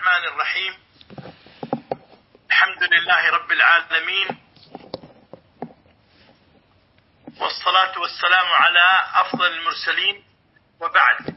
الرحمن الرحيم. الحمد لله رب العالمين، والصلاة والسلام على أفضل المرسلين، وبعد.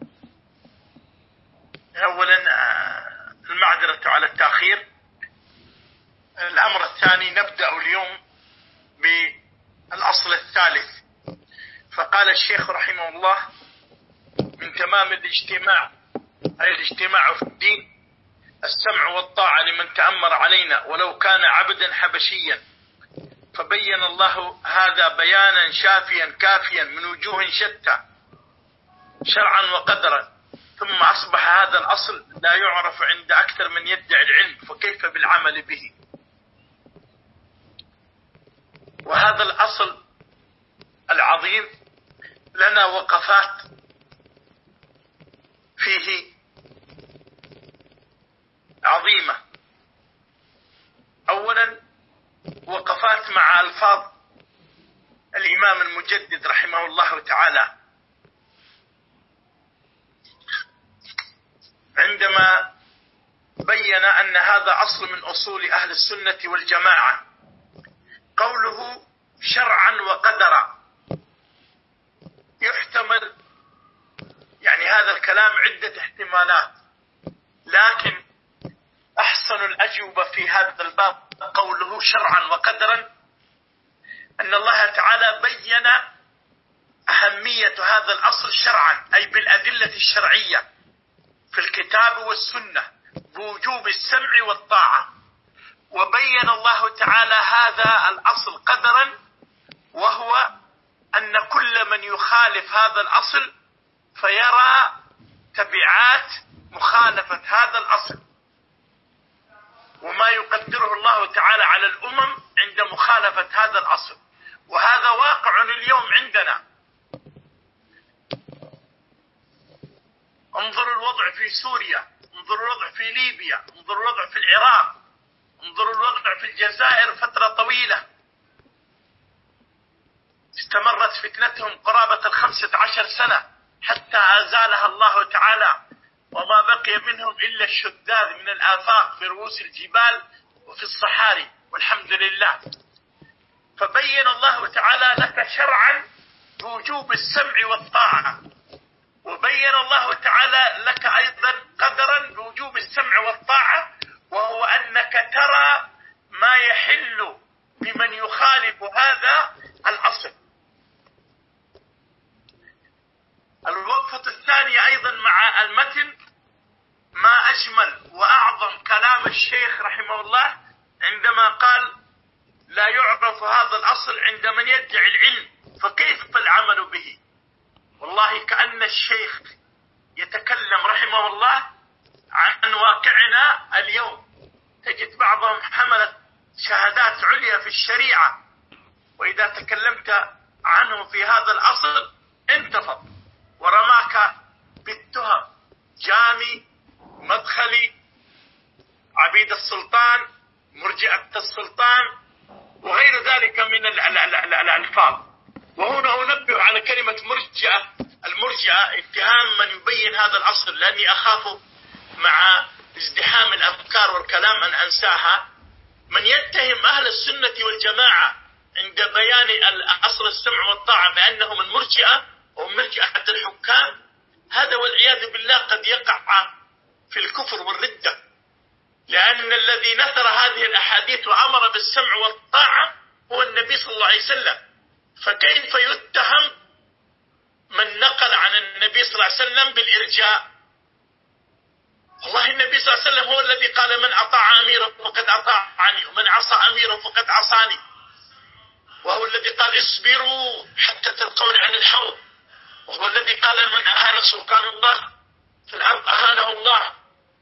أولا المعذرة على التأخير. الأمر الثاني، نبدأ اليوم بالأصل الثالث. فقال الشيخ رحمه الله: من تمام الاجتماع، أي الاجتماع في الدين، السمع والطاعة لمن تأمر علينا ولو كان عبدا حبشيا. فبين الله هذا بيانا شافيا كافيا من وجوه شتى شرعا وقدرا، ثم أصبح هذا الأصل لا يعرف عند أكثر من يدعي العلم، فكيف بالعمل به؟ وهذا الأصل العظيم لنا وقفات فيه عظيمة. أولا وقفات مع ألفاظ الإمام المجدد رحمه الله تعالى عندما بين أن هذا أصل من أصول أهل السنة والجماعة. قوله شرعا وقدرا يحتمل، يعني هذا الكلام عدة احتمالات، لكن أحسن الأجوبة في هذا الباب قوله شرعا وقدرا، أن الله تعالى بين أهمية هذا الأصل شرعا، أي بالأدلة الشرعية في الكتاب والسنة بوجوب السمع والطاعة. وبين الله تعالى هذا الأصل قدرا، وهو أن كل من يخالف هذا الأصل فيرى تبعات مخالفة هذا الأصل، وما يقدره الله تعالى على الأمم عند مخالفة هذا الأصل. وهذا واقع اليوم عندنا. انظروا الوضع في سوريا، انظروا الوضع في ليبيا، انظروا الوضع في العراق، انظروا الوضع في الجزائر فترة طويلة استمرت فتنتهم قرابة 15 سنة حتى أزالها الله تعالى، وما بقي منهم إلا الشذاذ من الآفاق في رؤوس الجبال وفي الصحاري، والحمد لله. فبين الله تعالى لك شرعا بوجوب السمع والطاعة، وبين الله تعالى لك أيضا قدرا بوجوب السمع والطاعة، وهو أنك ترى ما يحل بمن يخالف هذا الأصل. الوقفة الثانية أيضا مع المتن، ما أجمل وأعظم كلام الشيخ رحمه الله عندما قال: لا يعرف هذا الأصل عند من يدعي العلم، فكيف العمل به؟ والله كأن الشيخ يتكلم رحمه الله عن واقعنا اليوم. تجد بعضهم حملت شهادات عليا في الشريعة، وإذا تكلمت عنه في هذا الأصل انتفض ورماك بالتهم: جامي، مدخلي، عبيد السلطان، مرجئة السلطان، وغير ذلك من الألفاظ. وهنا أنبه على كلمة مرجئة. المرجئة اتهام من يبين هذا الأصل، لأني أخاف مع ازدحام الأفكار والكلام أن أنساها. من يتهم أهل السنة والجماعة عند بيان الأصل السمع والطاعة بأنهم المرجئة ومرجئة الحكام، هذا والعياذ بالله قد يقع في الكفر والردة، لأن الذي نثر هذه الأحاديث وأمر بالسمع والطاعة هو النبي صلى الله عليه وسلم. فكيف يتهم من نقل عن النبي صلى الله عليه وسلم بالإرجاء؟ والله النبي صلى الله عليه وسلم هو الذي قال: من أطاع أميره فقد أطاعني، ومن عصى أميره فقد عصاني. وهو الذي قال: اصبروا حتى تلقون عن الحوض. وهو الذي قال: من أهان سلطان الله في الأرض أهانه الله.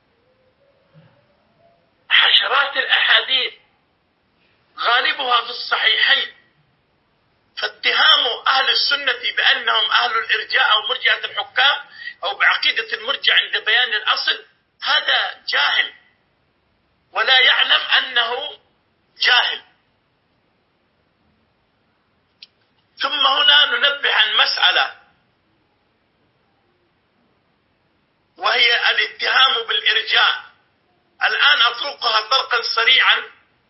حشرات الأحاديث غالبها في الصحيحين. فاتهام أهل السنة بأنهم أهل الإرجاء أو مرجئة الحكام أو بعقيدة المرجع عند بيان الأصل، هذا جاهل ولا يعلم أنه جاهل. ثم هنا ننبه عن مسألة، وهي الاتهام بالإرجاء الآن أطرقها طرقا سريعا،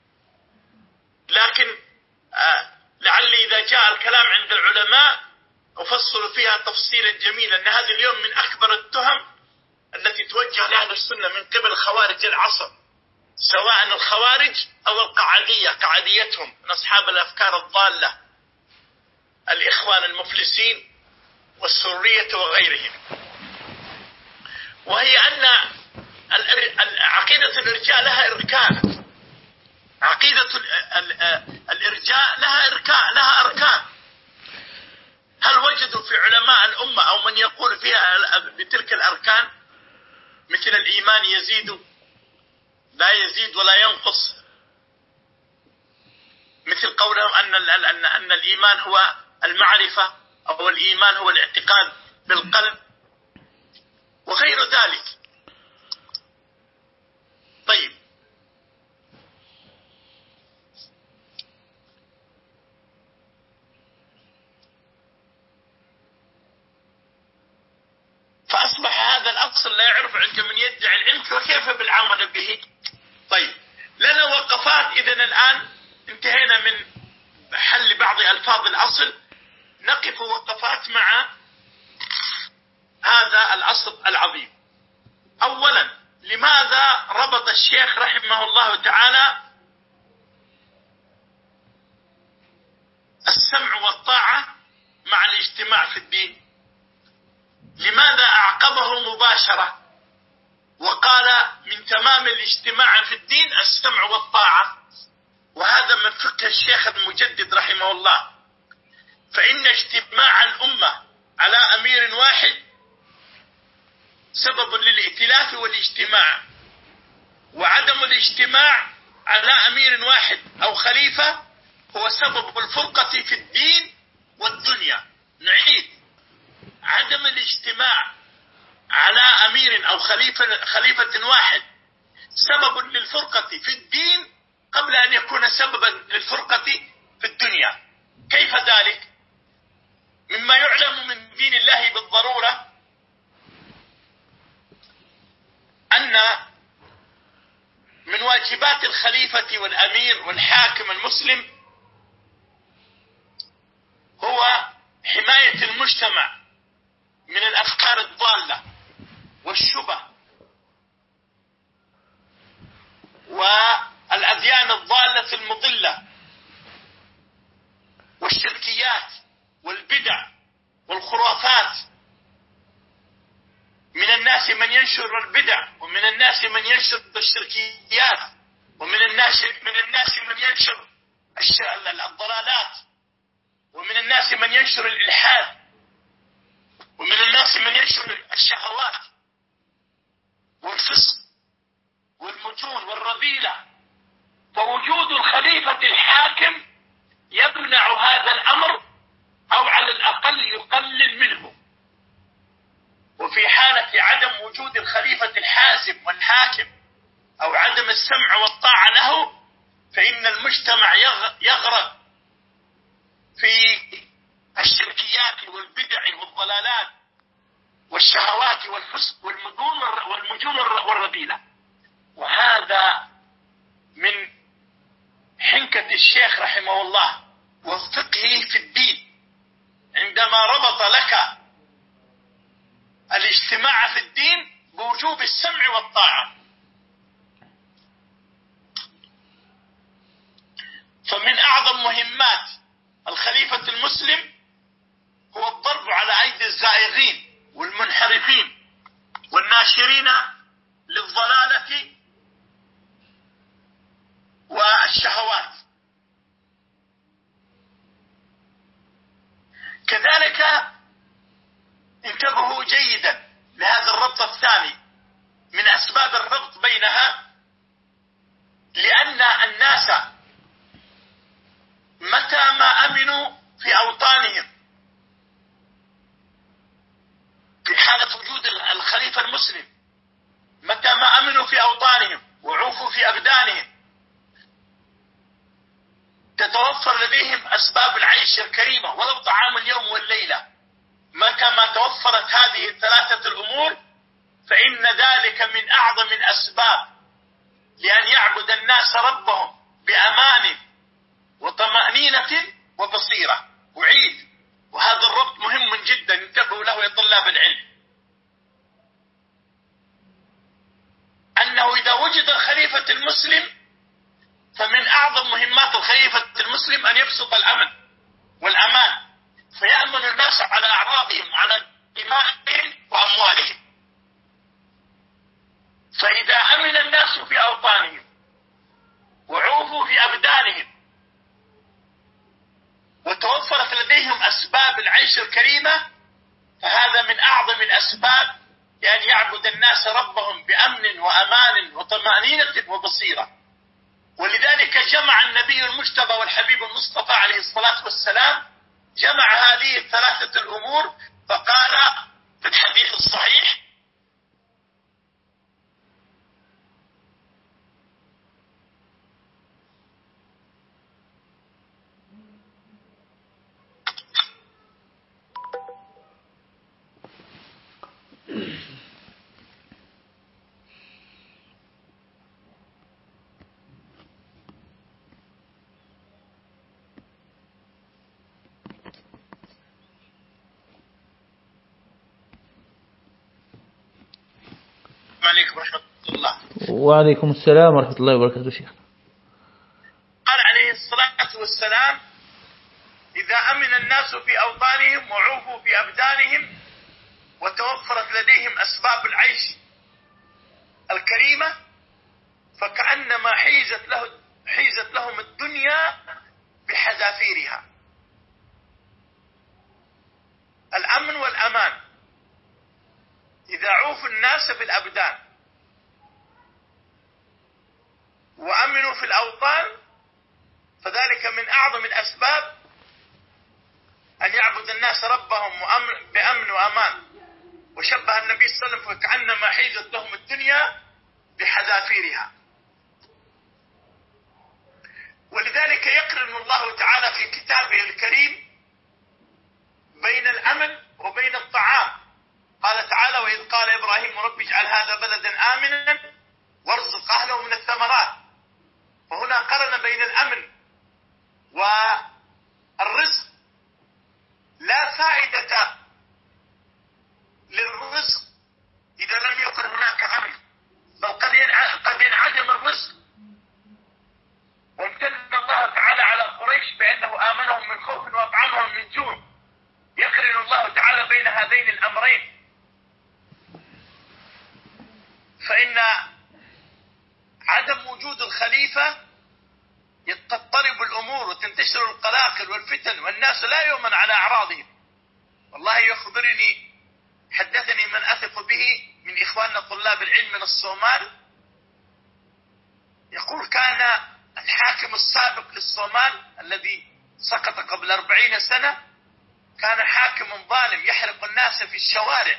لكن لعلي إذا جاء الكلام عند العلماء أفصل فيها تفصيلا جميلا، أن هذه اليوم من أكبر التهم التي توجه لأهل السنة من قبل خوارج العصر، سواء الخوارج أو القعدية، قعديتهم من أصحاب الأفكار الضالة، الإخوان المفلسين والسرية وغيرهم. وهي أن عقيدة الإرجاء لها إركان، عقيدة الإرجاء لها أركان. هل وجدوا في علماء الأمة أو من يقول فيها بتلك الأركان؟ مثل الإيمان يزيد لا يزيد ولا ينقص، مثل قولهم أن الإيمان هو المعرفة أو الإيمان هو الاعتقاد بالقلب وغير ذلك. طيب، فأصبح هذا الأصل لا يعرف عند من يدعي العلم، وكيف بالعمل به؟ طيب، لنا وقفات. إذن الآن انتهينا من حل بعض ألفاظ الأصل، نقف وقفات مع هذا الأصل العظيم. أولا، لماذا ربط الشيخ رحمه الله تعالى السمع والطاعة مع الاجتماع في الدين؟ لماذا أعقبه مباشرة وقال من تمام الاجتماع في الدين السمع والطاعة؟ وهذا من فقه الشيخ المجدد رحمه الله، فإن اجتماع الأمة على أمير واحد سبب للائتلاف والاجتماع، وعدم الاجتماع على أمير واحد أو خليفة هو سبب الفرقة في الدين والدنيا. نعيد: عدم الاجتماع على أمير أو خليفة واحد سبب للفرقة في الدين قبل أن يكون سببا للفرقة في الدنيا. كيف ذلك؟ مما يعلم من دين الله بالضرورة أن من واجبات الخليفة والأمير والحاكم المسلم هو حماية المجتمع من الأفكار الضالة والشبه والأديان الضالة المضلة والشركيات والبدع والخرافات. من الناس من ينشر البدع، ومن الناس من ينشر الشركيات، ومن الناس من ينشر الضلالات، ومن الناس من ينشر الإلحاد، ومن الناس من ينشر الشهوات والفسق والمجون والرذيلة. فوجود الخليفة الحاكم يمنع هذا الأمر، أو على الأقل يقلل منه. وفي حالة عدم وجود الخليفة الحازم والحاكم أو عدم السمع والطاعة له، فإن المجتمع يغرق في الشركيات والبدع والضلالات والشهوات والفسق والمجون والرذيلة. وهذا من حنكة الشيخ رحمه الله وفقهه في الدين، عندما ربط لك الاجتماع في الدين بوجوب السمع والطاعة. فمن أعظم مهمات الخليفة المسلم هو الضرب على أيدي الزائغين والمنحرفين والناشرين للضلالة والشهوات. كذلك انتبهوا جيدا لهذا الربط الثاني من أسباب الربط بينها، لأن الناس متى ما أمنوا في أوطانهم في حالة وجود الخليفة المسلم، متى ما أمنوا في أوطانهم وعوفوا في أبدانهم، تتوفر لديهم أسباب العيش الكريمة ولو طعام اليوم والليلة. متى ما توفرت هذه الثلاثة الأمور فإن ذلك من أعظم الأسباب لأن يعبد الناس ربهم بأمان وطمأنينة وبصيرة. أعيد، وهذا الربط مهم جدا، انتبهوا له يا طلاب العلم، أنه إذا وجد الخليفة المسلم فمن أعظم مهمات الخليفة المسلم أن يبسط الأمن والأمان، فيأمن الناس على أعراضهم، على دمائهم وأموالهم. فإذا أمن الناس في أوطانهم وعوفوا في أبدانهم وتوفرت لديهم أسباب العيش الكريمة، فهذا من أعظم الأسباب لأن يعبد الناس ربهم بأمن وأمان وطمأنينة وبصيرة. ولذلك جمع النبي المجتبى والحبيب المصطفى عليه الصلاة والسلام، جمع هذه الثلاثة الأمور، فقال في الحديث الصحيح: عليكم ورحمة الله. وعليكم السلام ورحمة الله وبركاته. شيخ قال عليه الصلاة والسلام: إذا أمن الناس في أوطانهم وعوفوا في أبدانهم وتوفرت لديهم أسباب العيش الكريمة، فكأنما حيزت لهم الدنيا بحذافيرها. الأمن والأمان، إذا عوفوا الناس في الأبدان وأمنوا في الأوطان، فذلك من أعظم الأسباب أن يعبد الناس ربهم بأمن وأمان. وشبه النبي صلى الله عليه وسلم فكأنما حيزت لهم الدنيا بحذافيرها. ولذلك يقرن الله تعالى في كتابه الكريم بين الأمن وبين الطعام. قال تعالى: وإذ قال إبراهيم رب اجعل هذا بلدا آمنا وارزق أهله من الثمرات. وهنا قرن بين الأمن والرزق. لا فائدة للرزق إذا لم يكن هناك أمن، بل قد ينعدم الرزق. وامتن الله تعالى على قريش بأنه آمنهم من خوف وأطعمهم من جوع. يقرن الله تعالى بين هذين الأمرين. فإن عدم وجود الخليفة تضطرب الأمور وتنتشر القلاقل والفتن، والناس لا يؤمن على أعراضهم. والله يخبرني، حدثني من أثق به من إخواننا طلاب العلم من الصومال، يقول كان الحاكم السابق للصومال الذي سقط قبل 40 سنة كان حاكم ظالم يحرق الناس في الشوارع،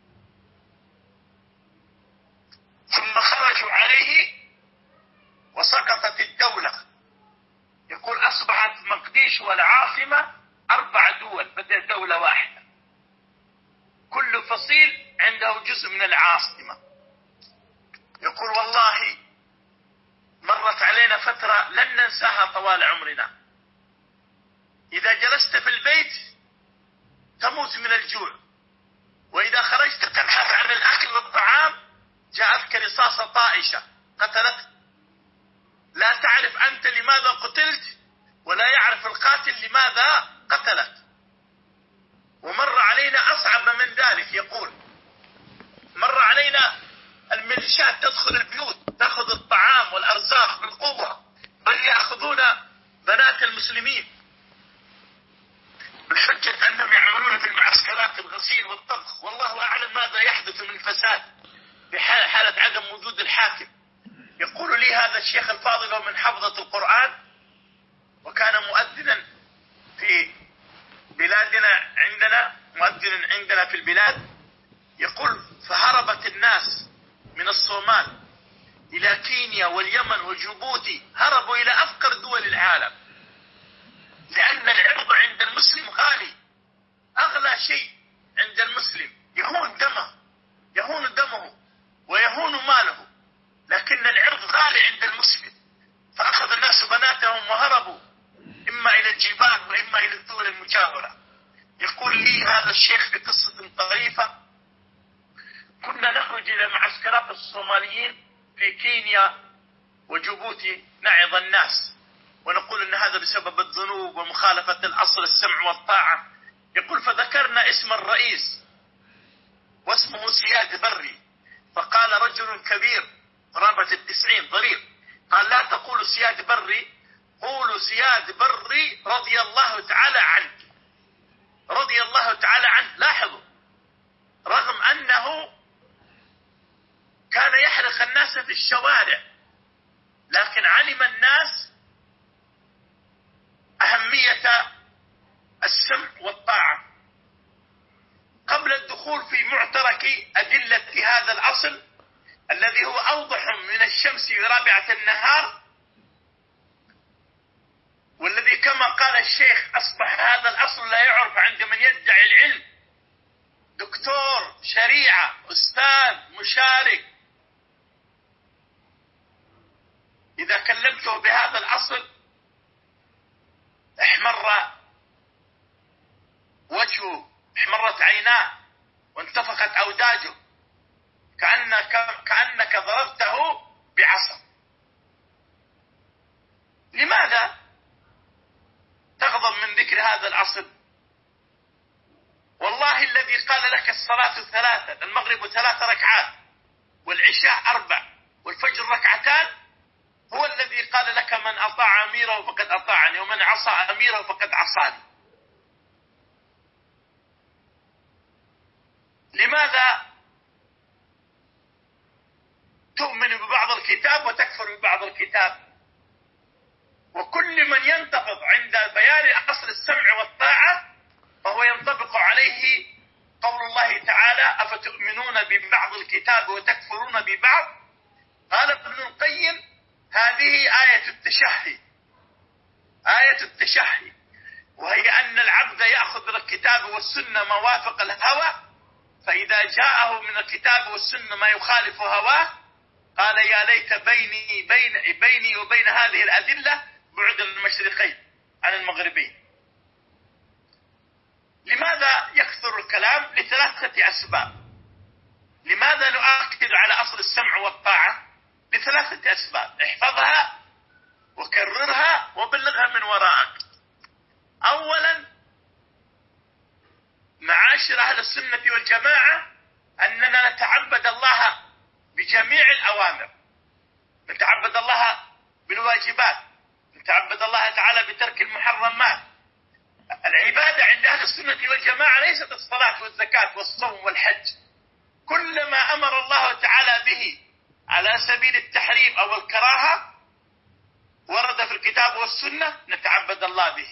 ثم خرجوا عليه وسقطت الدولة. يقول أصبحت مقديش والعاصمة 4 دول بدل دولة واحدة، كل فصيل عنده جزء من العاصمة. يقول والله مرت علينا فترة لن ننساها طوال عمرنا، إذا جلست في البيت تموت من الجوع، وإذا خرجت تبحث عن الأكل والطعام جاءتك رصاصة طائشة قتلتك، لا تعرف أنت لماذا قتلت ولا يعرف القاتل لماذا قتلك. ومر علينا أصعب من ذلك، يقول مر علينا الميليشيات تدخل البيوت تأخذ الطعام والأرزاق بالقوة، بل يأخذون بنات المسلمين بحجة أنهم يعملون في المعسكرات الغسيل والطبخ. والله أعلم ماذا يحدث من فساد بحالة عدم وجود الحاكم. يقول لي هذا الشيخ الفاضل من حفظة القرآن، وكان مؤذنا في بلادنا عندنا في البلاد. يقول فهربت الناس من الصومال إلى كينيا واليمن وجيبوتي، هربوا إلى أفقر دول العالم، لأن العرض عند المسلم غالي، أغلى شيء عند المسلم يهون دمه ويهون ماله، لكن العرض غالي عند المسلم، فأخذ الناس بناتهم وهربوا إما إلى الجبال وإما إلى الدول المجاورة. يقول لي هذا الشيخ في قصة طريفة: كنا نخرج إلى معسكرات الصوماليين في كينيا وجيبوتي نعظ الناس ونقول أن هذا بسبب الذنوب ومخالفة الأصل السمع والطاعة. يقول فذكرنا اسم الرئيس واسمه سياد بري، فقال رجل كبير قرابة 90 ضرير، قال لا تقولوا سياد بري، قولوا سياد بري رضي الله تعالى عنه. رضي الله تعالى عنه. لاحظوا، رغم أنه كان يحرق الناس في الشوارع، لكن علم الناس أهمية السمع والطاعة. قبل الدخول في معترك أدلة هذا الأصل الذي هو أوضح من الشمس في رابعة النهار، والذي كما قال الشيخ أصبح هذا الأصل لا يعرف عند من يدعي العلم، دكتور شريعة أستاذ مشارك، إذا كلمته بهذا الأصل احمر وجهه، احمرت عيناه وانتفخت أوداجه كأنك ضربته بعصا. لماذا تغضب من ذكر هذا الأصل؟ والله الذي قال لك الصلاة 3، المغرب 3 ركعات والعشاء 4 والفجر 2 ركعتان، هو الذي قال لك من أطاع أميره فقد أطاعني ومن عصى أميره فقد عصاني. لماذا تؤمن ببعض الكتاب وتكفر ببعض الكتاب؟ وكل من ينتفض عند بيان أصل السمع والطاعة فهو ينطبق عليه قول الله تعالى: أفتؤمنون ببعض الكتاب وتكفرون ببعض. قال ابن القيم: هذه آية التشهي، آية التشهي، وهي أن العبد يأخذ من الكتاب والسنة ما وافق الهوى، فإذا جاءه من الكتاب والسنة ما يخالف هواه قال يا ليت بيني وبين هذه الأدلة بعد المشرقين عن المغربين. لماذا يكثر الكلام؟ ل3 أسباب. لماذا نؤكد على أصل السمع والطاعة؟ ل3 أسباب، احفظها وكررها وبلغها من وراءك. أولا، معاشر أهل السنة والجماعة أننا نتعبد الله بجميع الأوامر، نتعبد الله بالواجبات، نتعبد الله تعالى بترك المحرمات. العبادة عند أهل السنة والجماعة ليست الصلاة والزكاة والصوم والحج، كل ما أمر الله تعالى به على سبيل التحريم أو الكراهة ورد في الكتاب والسنة نتعبد الله به.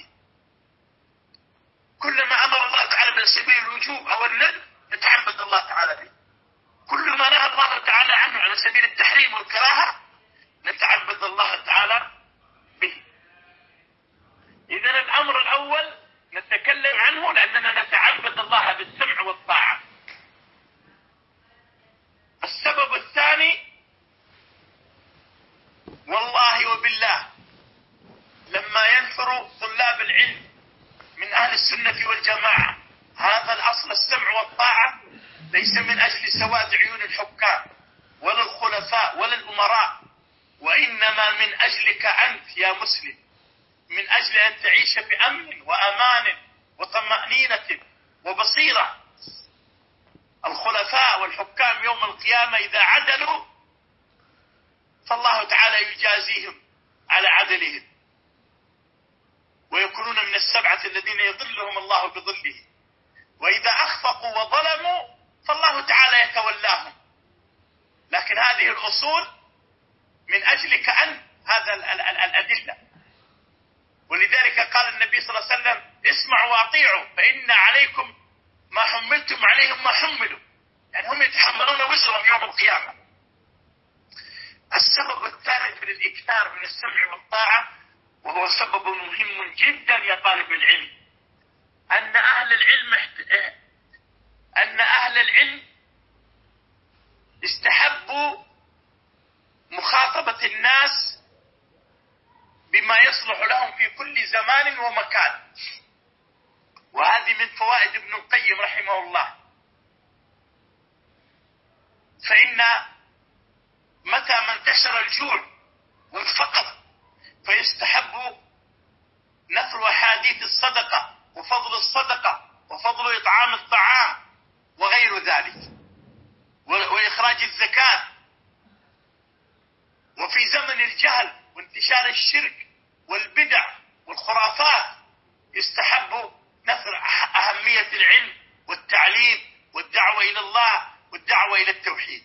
كل ما أمر الله تعالى على سبيل الوجوب أو الندب نتعبد الله تعالى به. كل ما نهى الله تعالى عنه على سبيل التحريم والكراهة نتعبد الله تعالى به. إذن الأمر الأول نتكلم عنه لأننا نتعبد الله بالسمع والطاعة. السبب الثاني، والله وبالله لما ينفر طلاب العلم من أهل السنة والجماعة هذا الأصل السمع والطاعة ليس من أجل سواد عيون الحكام ولا الخلفاء ولا الأمراء، وإنما من أجلك أنت يا مسلم، من أجل أن تعيش بأمن وأمان وطمأنينة وبصيرة. الخلفاء والحكام يوم القيامة إذا عدلوا فالله تعالى يجازيهم على عدلهم ويكونون من ال7 الذين يظلهم الله بظله، وإذا أخفقوا وظلموا فالله تعالى يتولاهم. لكن هذه الأصول من أجلك أنت، هذا الأدلة. ولذلك قال النبي صلى الله عليه وسلم: اسمعوا وأطيعوا فإن عليكم ما حملتم عليهم ما حملوا، يعني هم يتحملون وزرهم يوم القيامة. السبب الثالث للإكثار من السمع والطاعة، وهو سبب مهم جدا يا طالب العلم، أن أهل العلم استحبوا مخاطبة الناس بما يصلح لهم في كل زمان ومكان. وهذه من فوائد ابن القيم رحمه الله. فإن متى ما انتشر الجوع والفقر فيستحب نثر أحاديث الصدقة وفضل الصدقة وفضل إطعام الطعام وغير ذلك، وإخراج الزكاة. وفي زمن الجهل وانتشار الشرك والبدع والخرافات يستحب نثر أهمية العلم والتعليم والدعوة إلى الله والدعوة إلى التوحيد.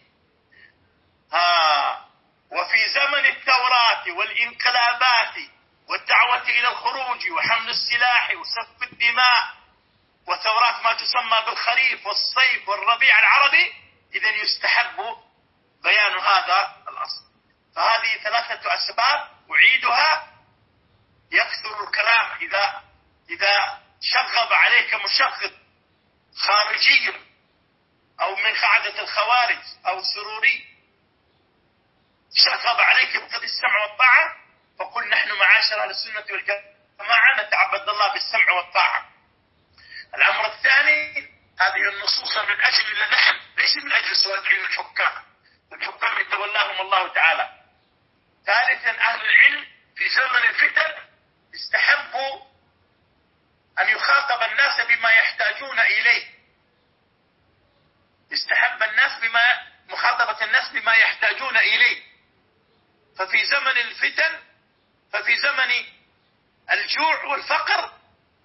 وفي زمن الثورات والانقلابات والدعوة إلى الخروج وحمل السلاح وسفك الدماء وثورات ما تسمى بالخريف والصيف والربيع العربي، إذن يستحب بيان هذا الأصل. فهذه 3 أسباب أعيدها. يكثر الكلام إذا شغب عليك مشغب خارجي أو من قاعدة الخوارج أو سروري شغب عليك بقدر السمع والطاعة، فقل نحن معاشر أهل السنة والجماعة نتعبد الله بالسمع والطاعة. الأمر الثاني، هذه النصوص من أجل نحن، ليس من أجل سوادعين الحكام يتولاهم الله تعالى. ثالثا، أهل العلم في زمن الفتن استحبوا أن يخاطب الناس بما يحتاجون إليه. استحب الناس مخاطبة الناس بما يحتاجون إليه. ففي زمن الفتن، ففي زمن الجوع والفقر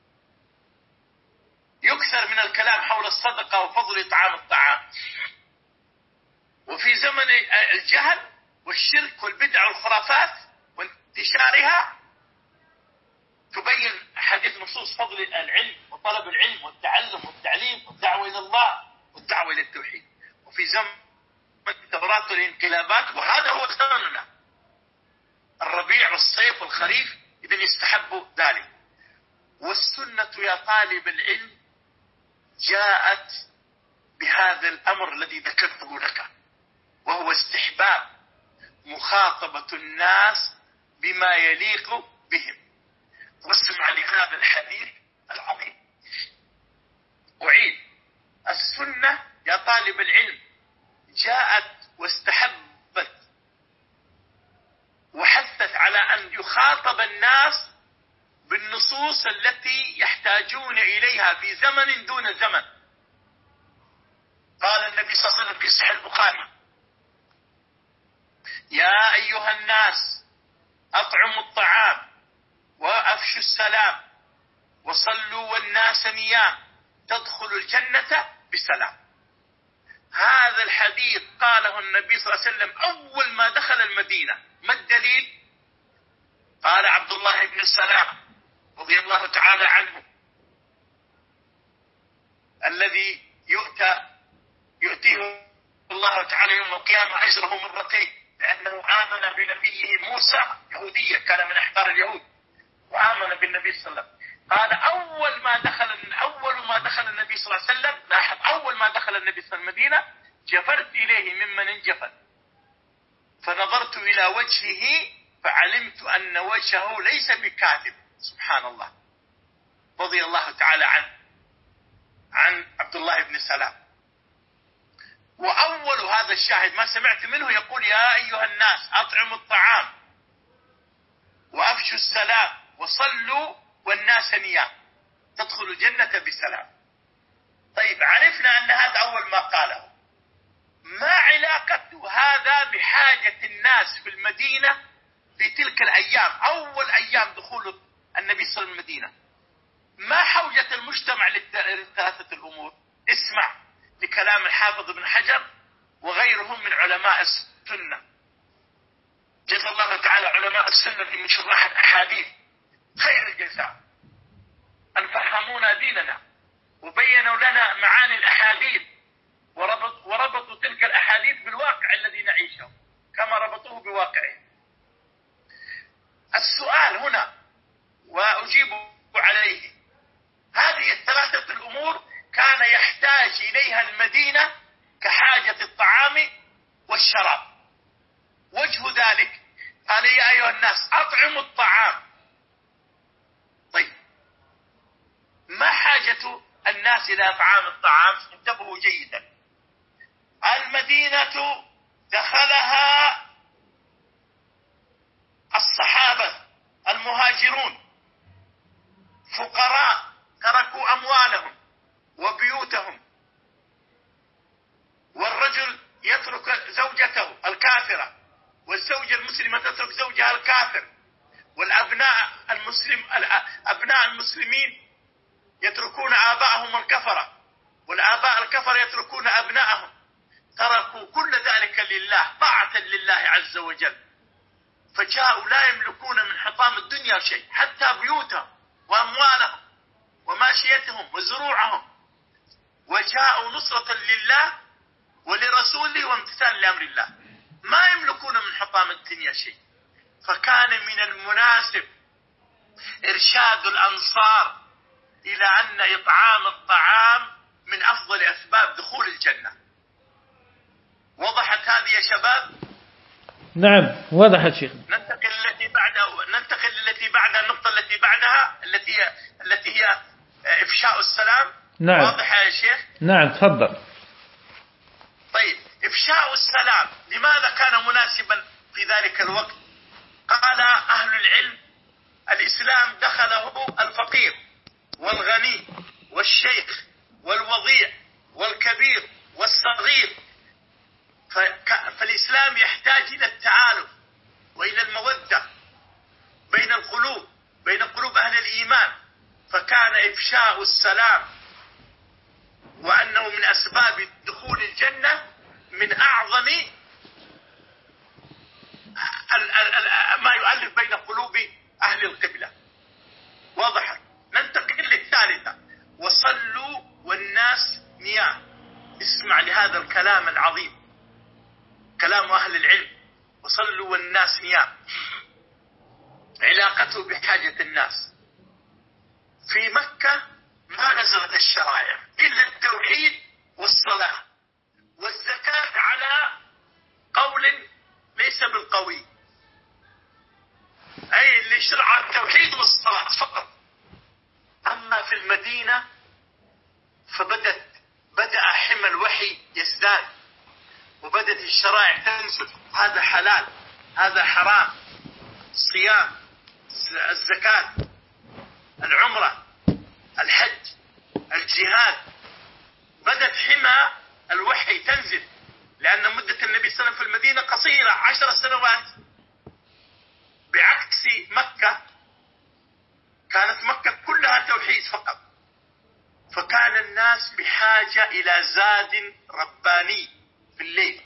يكثر من الكلام حول الصدقة وفضل إطعام الطعام. وفي زمن الجهل والشرك والبدع والخرافات وانتشارها تبين حديث نصوص فضل العلم وطلب العلم والتعلم والتعليم والدعوة إلى الله والدعوة إلى التوحيد. وفي زمن الثورات والانقلابات، وهذا هو زمننا، الربيع والصيف والخريف، إذن يستحب ذلك. والسنة يا طالب العلم جاءت بهذا الأمر الذي ذكرته لك، وهو استحباب مخاطبة الناس بما يليق بهم. واسمع لهذا الحديث العظيم. أعيد: السنة يا طالب العلم جاءت واستحبت وحثت على أن يخاطب الناس بالنصوص التي يحتاجون إليها في زمن دون زمن. قال النبي صلى الله عليه وسلم في صحيح البخاري: يا أيها الناس أطعموا الطعام وأفشوا السلام وصلوا والناس نيام تدخلوا الجنة بسلام. هذا الحديث قاله النبي صلى الله عليه وسلم أول ما دخل المدينة. ما الدليل؟ قال عبد الله بن السلام رضي الله تعالى عنه، الذي يؤتيه الله تعالى يوم القيامة أجره مرتين، لأنه آمن بنبيه موسى، يهودية كان من أحبار اليهود، وآمن بالنبي صلى الله عليه وسلم. قال أول ما دخل النبي صلى الله عليه وسلم، لاحظ، أول ما دخل النبي صلى الله عليه وسلم المدينة جفرت إليه ممن انجفل، فنظرت إلى وجهه فعلمت أن وجهه ليس بكاذب. سبحان الله، رضي الله تعالى عن عبد الله بن سلام. وأول هذا الشاهد ما سمعت منه يقول: يا أيها الناس أطعموا الطعام وأفشوا السلام وصلوا والناس نيام تدخلوا الجنة بسلام. طيب، عرفنا أن هذا أول ما قاله. ما علاقة هذا بحاجة الناس في المدينة في تلك الأيام، أول أيام دخول النبي صلى الله عليه وسلم المدينة؟ ما حوجة المجتمع للثلاثة الأمور؟ اسمع لكلام الحافظ ابن حجر وغيرهم من علماء السنة، جزا الله تعالى علماء السنة من شراح الأحاديث خير الجزاء، أن فهمونا ديننا وبينوا لنا معاني الأحاديث وربطوا تلك الأحاديث بالواقع الذي نعيشه كما ربطوه بواقعه. السؤال هنا وأجيب عليه: هذه الثلاثة الأمور كان يحتاج إليها المدينة كحاجة الطعام والشراب. وجه ذلك قال: يا أيها الناس أطعموا الطعام حاجة الناس إلى إطعام الطعام. انتبهوا جيدا، المدينة دخلها الصحابة المهاجرون فقراء تركوا أموالهم وبيوتهم، والرجل يترك زوجته الكافرة، والزوجة المسلمة تترك زوجها الكافر، والأبناء أبناء المسلمين يتركون آباءهم الكفرة، والآباء الكفرة يتركون أبناءهم. تركوا كل ذلك لله، طاعة لله عز وجل. فجاءوا لا يملكون من حطام الدنيا شيء، حتى بيوتهم وأموالهم وماشيتهم وزروعهم، وجاءوا نصرة لله ولرسوله وامتثال لأمر الله. ما يملكون من حطام الدنيا شيء. فكان من المناسب إرشاد الأنصار إلى أن إطعام الطعام من أفضل أسباب دخول الجنة. وضحت هذه يا شباب؟ نعم وضحت شيخ. ننتقل التي بعدها النقطة التي بعدها التي هي إفشاء السلام. نعم. واضح يا شيخ؟ نعم تفضل. طيب، إفشاء السلام لماذا كان مناسبا في ذلك الوقت؟ قال أهل العلم: الإسلام دخله الفقير والغني والشيخ والوضيع والكبير والصغير، فالإسلام يحتاج إلى التعالف وإلى المودة بين قلوب أهل الإيمان. فكان إفشاء السلام وأنه من أسباب دخول الجنة من أعظم ما يؤلف بين قلوب أهل القبلة. واضح؟ ننتقل للثالثة: وصلوا والناس نيام. اسمع لهذا الكلام العظيم، كلام أهل العلم: وصلوا والناس نيام. علاقته بحاجة الناس. في مكة ما نزلت الشرائع إلا التوحيد والصلاة والزكاة على قول ليس بالقوي، أي اللي شرع التوحيد والصلاة فقط. أما في المدينة بدأ حمى الوحي يزداد، وبدأت الشرائع تنزل: هذا حلال، هذا حرام، الصيام، الزكاة، العمرة، الحج، الجهاد. بدأت حمى الوحي تنزل، لأن مدة النبي صلى الله عليه وسلم في المدينة قصيرة 10 سنوات، بعكس مكة. كانت مكة كلها توحيد فقط. فكان الناس بحاجة إلى زاد رباني في الليل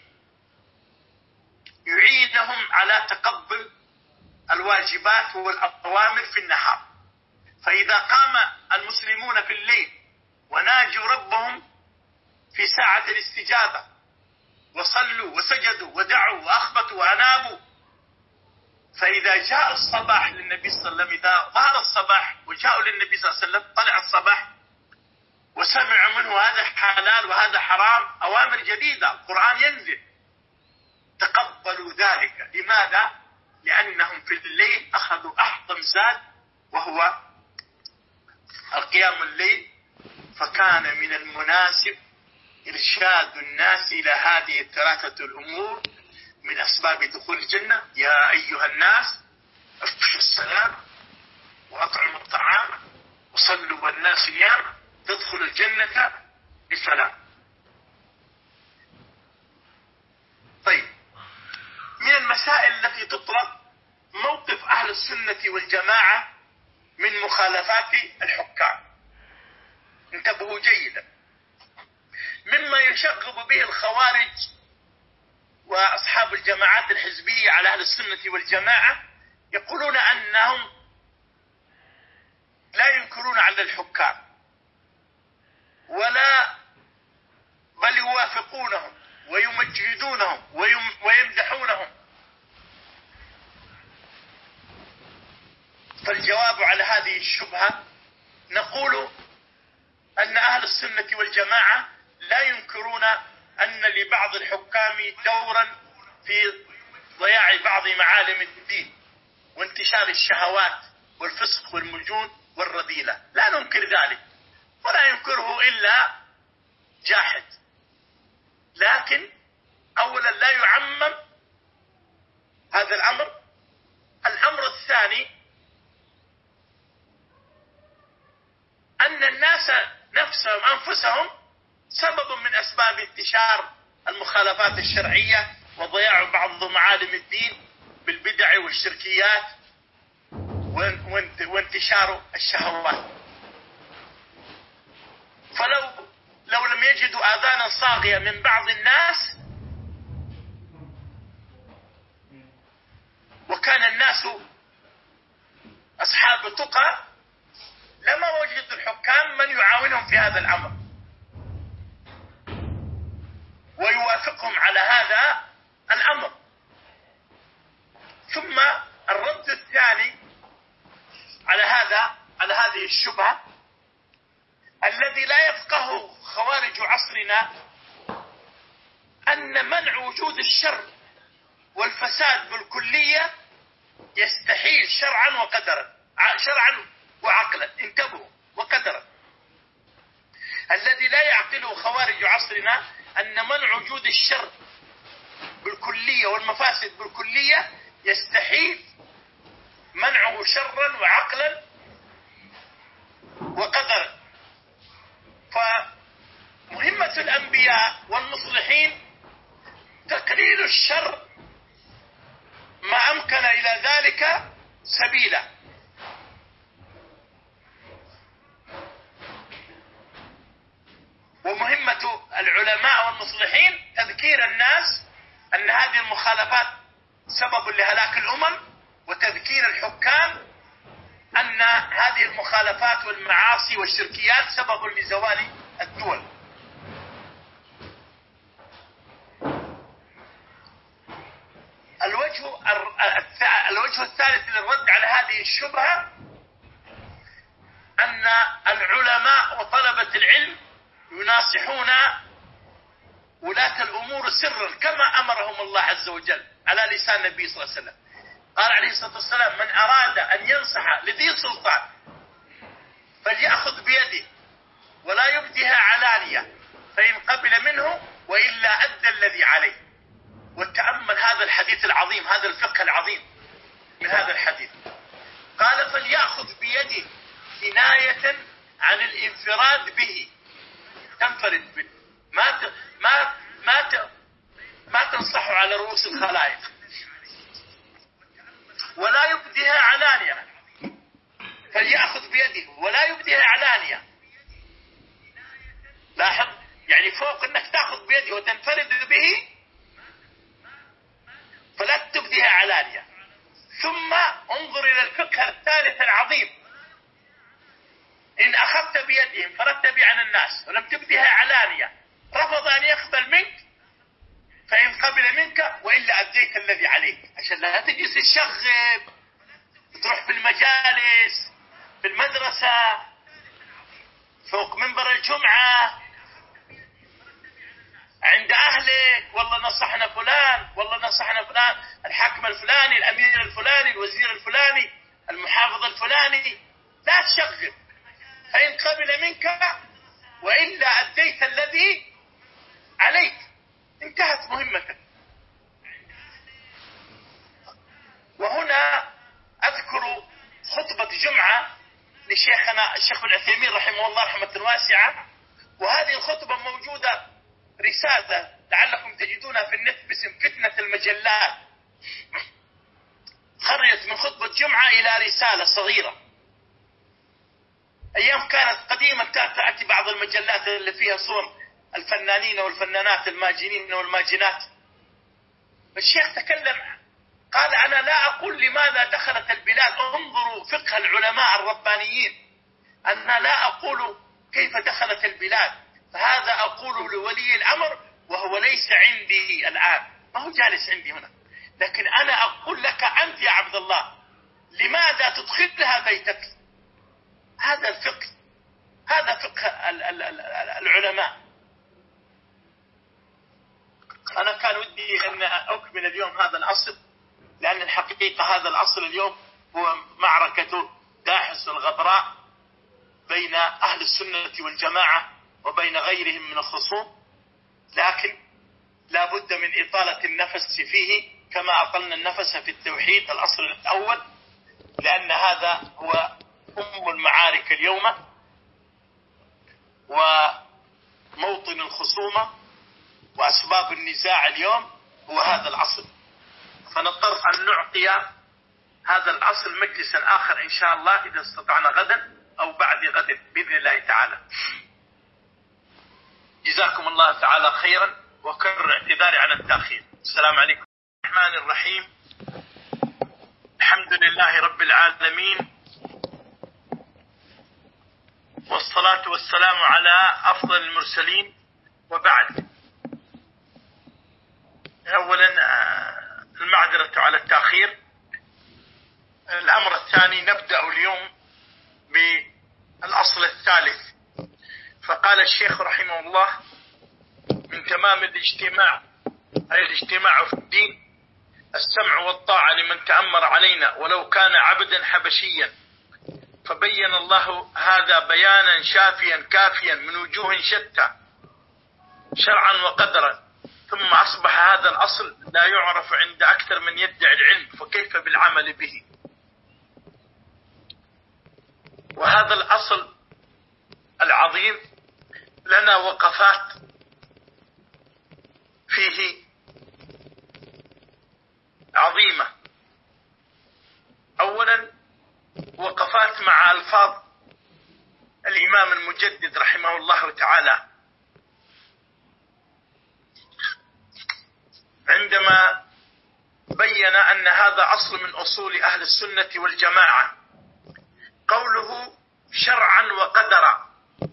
يعينهم على تقبل الواجبات والأوامر في النهار. فإذا قام المسلمون في الليل وناجوا ربهم في ساعة الاستجابة، وصلوا وسجدوا ودعوا وأخبتوا وأنابوا، فإذا جاء الصباح للنبي صلى الله عليه وسلم، إذا ظهر الصباح وجاءوا للنبي صلى الله عليه وسلم، طلع الصباح وسمعوا منه هذا حلال وهذا حرام، أوامر جديدة، القرآن ينزل، تقبلوا ذلك. لماذا؟ لأنهم في الليل أخذوا أعظم زاد وهو القيام الليل. فكان من المناسب إرشاد الناس إلى هذه الثلاثة الأمور من أسباب دخول الجنة: يا أيها الناس افشوا السلام وأطعموا الطعام وصلوا والناس نيام تدخل الجنة بسلام. طيب، من المسائل التي تطرح موقف أهل السنة والجماعة من مخالفات الحكام. انتبهوا جيدا. مما يشغب به الخوارج وأصحاب الجماعات الحزبية على أهل السنة والجماعة، يقولون أنهم لا ينكرون على الحكام بل يوافقونهم ويمجدونهم ويمدحونهم. فالجواب على هذه الشبهة نقول أن أهل السنة والجماعة لا ينكرون أن لبعض الحكام دورا في ضياع بعض معالم الدين وانتشار الشهوات والفسق والمجون والرذيلة، لا ننكر ذلك. ولا ينكره إلا جاحد. لكن أولا لا يعمم هذا الأمر. الأمر الثاني أن الناس نفسهم أنفسهم سبب من أسباب انتشار المخالفات الشرعية وضياع بعض معالم الدين بالبدع والشركيات وانتشار الشهوات. فلو لم يجدوا آذانا صاغية من بعض الناس، وكان الناس أصحاب تقى، لما وجدوا الحكام من يعاونهم في هذا الأمر ويوافقهم على هذا الأمر. ثم الرد الثاني على هذه الشبهة الذي لا يفقه خوارج عصرنا، أن منع وجود الشر والفساد بالكلية يستحيل شرعا وقدرا، شرعا وعقلا، انتبهوا، وقدرا. الذي لا يعقله خوارج عصرنا أن منع وجود الشر بالكلية والمفاسد بالكلية يستحيل منعه شرا وعقلا وقدرا. فمهمة الأنبياء والمصلحين تقليل الشر ما أمكن إلى ذلك سبيلا. ومهمة العلماء والمصلحين تذكير الناس أن هذه المخالفات سبب لهلاك الأمم، وتذكير الحكام أن هذه المخالفات والمعاصي والشركيات سبب لزوال الدول. الوجه الثالث للرد على هذه الشبهة أن العلماء وطلبة العلم يناصحون ولاة الأمور سرا كما أمرهم الله عز وجل على لسان النبي صلى الله عليه وسلم. قال عليه الصلاة والسلام: من أراد أن ينصح لذي سلطان فليأخذ بيده ولا يبدها علانية، فإن قبل منه وإلا أدى الذي عليه. وتأمل هذا الحديث العظيم، هذا الفقه العظيم من هذا الحديث. قال: فليأخذ بيده كناية عن الانفراد به، تنفرد به، ما تنصح على رؤوس الخلائق، ولا يبديها علانية. فليأخذ بيده ولا يبديها علانية. لاحظ، يعني فوق انك تأخذ بيده وتنفرد به فلا تبديها علانية. ثم انظر الى الفقه الثالث العظيم: ان اخذت بيده انفردت به عن الناس ولم تبديها علانية، رفض ان يقبل منك، فإن قبل منك وإلا أديت الذي عليك. عشان لا تجلس تشغب، تروح في المجالس، في المدرسة، فوق منبر الجمعة، عند أهلك، والله نصحنا فلان، والله نصحنا فلان، الحاكم الفلاني، الأمير الفلاني، الوزير الفلاني، المحافظ الفلاني. لا تشغب، فإن قبل منك وإلا أديت الذي عليك، انتهت مهمتك. وهنا أذكر خطبة جمعة لشيخنا الشيخ ابن عثيمين رحمه الله رحمة واسعة، وهذه الخطبة موجودة رسالة لعلكم تجدونها في النت باسم فتنة المجلات. خرجت من خطبة جمعة إلى رسالة صغيرة. أيام كانت قديمة كانت تأتي بعض المجلات اللي فيها صور الفنانين والفنانات الماجنين والماجنات. الشيخ تكلم، قال: أنا لا أقول لماذا دخلت البلاد، انظروا فقه العلماء الربانيين، أنا لا أقول كيف دخلت البلاد، فهذا أقوله لولي الأمر وهو ليس عندي الآن، ما هو جالس عندي هنا، لكن أنا أقول لك أنت يا عبد الله لماذا تدخلها بيتك. هذا الفقه، هذا فقه العلماء. أنا كان ودي أن أكمل اليوم هذا الأصل، لأن الحقيقة هذا الأصل اليوم هو معركة داحس الغبراء بين أهل السنة والجماعة وبين غيرهم من الخصوم، لكن لا بد من إطالة النفس فيه كما أطلنا النفس في التوحيد الأصل الأول، لأن هذا هو أم المعارك اليوم وموطن الخصومة وأسباب النزاع اليوم هو هذا الأصل. فنضطر أن نعطي هذا الأصل مجلسا آخر إن شاء الله إذا استطعنا غدا أو بعد غد بإذن الله تعالى. جزاكم الله تعالى خيرا وكرر اعتذاري عن التأخير. السلام عليكم. الرحمن الرحيم. الحمد لله رب العالمين، والصلاة والسلام على أفضل المرسلين، وبعد. أولا المعذرة على التأخير. الأمر الثاني، نبدأ اليوم بالأصل الثالث. فقال الشيخ رحمه الله: من تمام الاجتماع، أي الاجتماع في الدين، السمع والطاعة لمن تأمر علينا ولو كان عبدا حبشيا. فبين الله هذا بيانا شافيا كافيا من وجوه شتى شرعا وقدرا، ثم أصبح هذا الأصل لا يعرف عند أكثر من يدعي العلم، فكيف بالعمل به؟ وهذا الأصل العظيم لنا وقفات فيه عظيمة. أولا وقفات مع ألفاظ الإمام المجدد رحمه الله تعالى عندما بين أن هذا أصل من أصول أهل السنة والجماعة. قوله شرعا وقدرا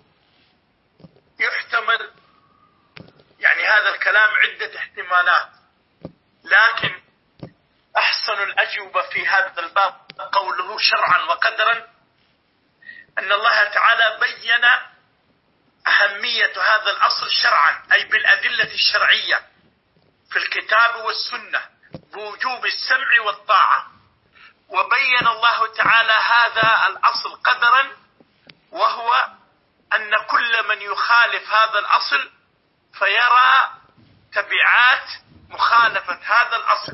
يحتمل، يعني هذا الكلام عدة احتمالات، لكن أحسن الأجوبة في هذا الباب قوله شرعا وقدرا، أن الله تعالى بين أهمية هذا الأصل شرعا، أي بالأدلة الشرعية في الكتاب والسنة بوجوب السمع والطاعة. وبين الله تعالى هذا الأصل قدرا، وهو أن كل من يخالف هذا الأصل فيرى تبعات مخالفة هذا الأصل،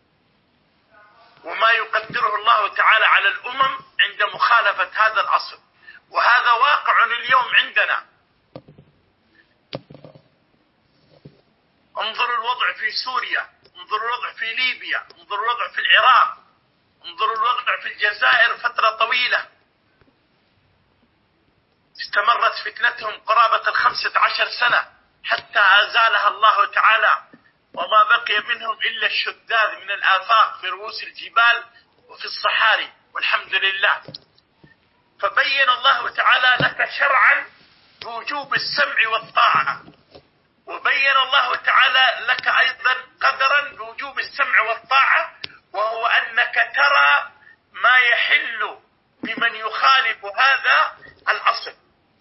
وما يقدره الله تعالى على الأمم عند مخالفة هذا الأصل. وهذا واقع اليوم عندنا. انظروا الوضع في سوريا، انظروا الوضع في ليبيا، انظروا الوضع في العراق، انظروا الوضع في الجزائر فترة طويلة استمرت فتنتهم قرابة 15 سنة حتى أزالها الله تعالى، وما بقي منهم إلا الشذاذ من الآفاق في رؤوس الجبال وفي الصحاري، والحمد لله. فبين الله تعالى لك شرعا بوجوب السمع والطاعة، وبين الله تعالى لك أيضا قدرا بوجوب السمع والطاعة، وهو أنك ترى ما يحل بمن يخالف هذا الأصل.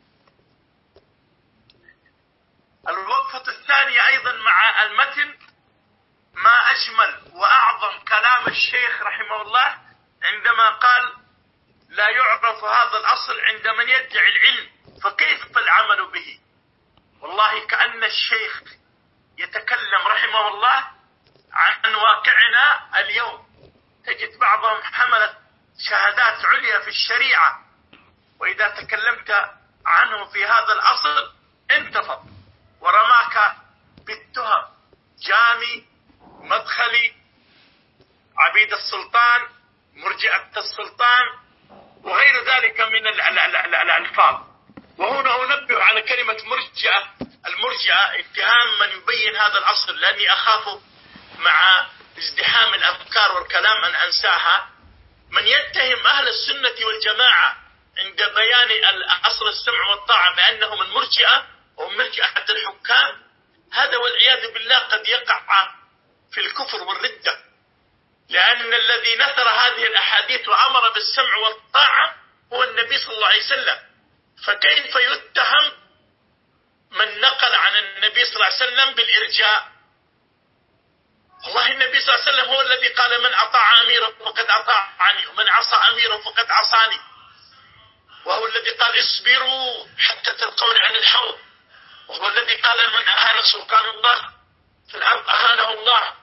الوقفة الثانية أيضا مع المتن، ما أجمل وأعظم كلام الشيخ رحمه الله عندما قال: لا يعرف هذا الأصل عند من يدعي العلم، فكيف العمل به؟ والله كأن الشيخ يتكلم رحمه الله عن واقعنا اليوم. تجد بعضهم حملت شهادات عليا في الشريعة، وإذا تكلمت عنه في هذا الأصل انتفض ورماك بالتهم: جامي، مدخلي، عبيد السلطان، مرجئة السلطان، وغير ذلك من الألفاظ. وهنا أنبه على كلمة مرجئة. المرجئة اتهام من يبين هذا الأصل، لأني أخاف مع ازدحام الأفكار والكلام أن أنساها. من يتهم أهل السنة والجماعة عند بيان الأصل السمع والطاعة بأنهم المرجئة ومرجئة الحكام، هذا والعياذ بالله قد يقع في الكفر والردة، لأن الذي نثر هذه الأحاديث وأمر بالسمع والطاعة هو النبي صلى الله عليه وسلم. فكيف يتهم من نقل عن النبي صلى الله عليه وسلم بالإرجاء؟ والله النبي صلى الله عليه وسلم هو الذي قال: من أطاع أميره فقد أطاعني، ومن عصى أميره فقد عصاني. وهو الذي قال اصبروا حتى تلقون عن الحوض، وهو الذي قال من أهان سلطان الله في الأرض أهانه الله.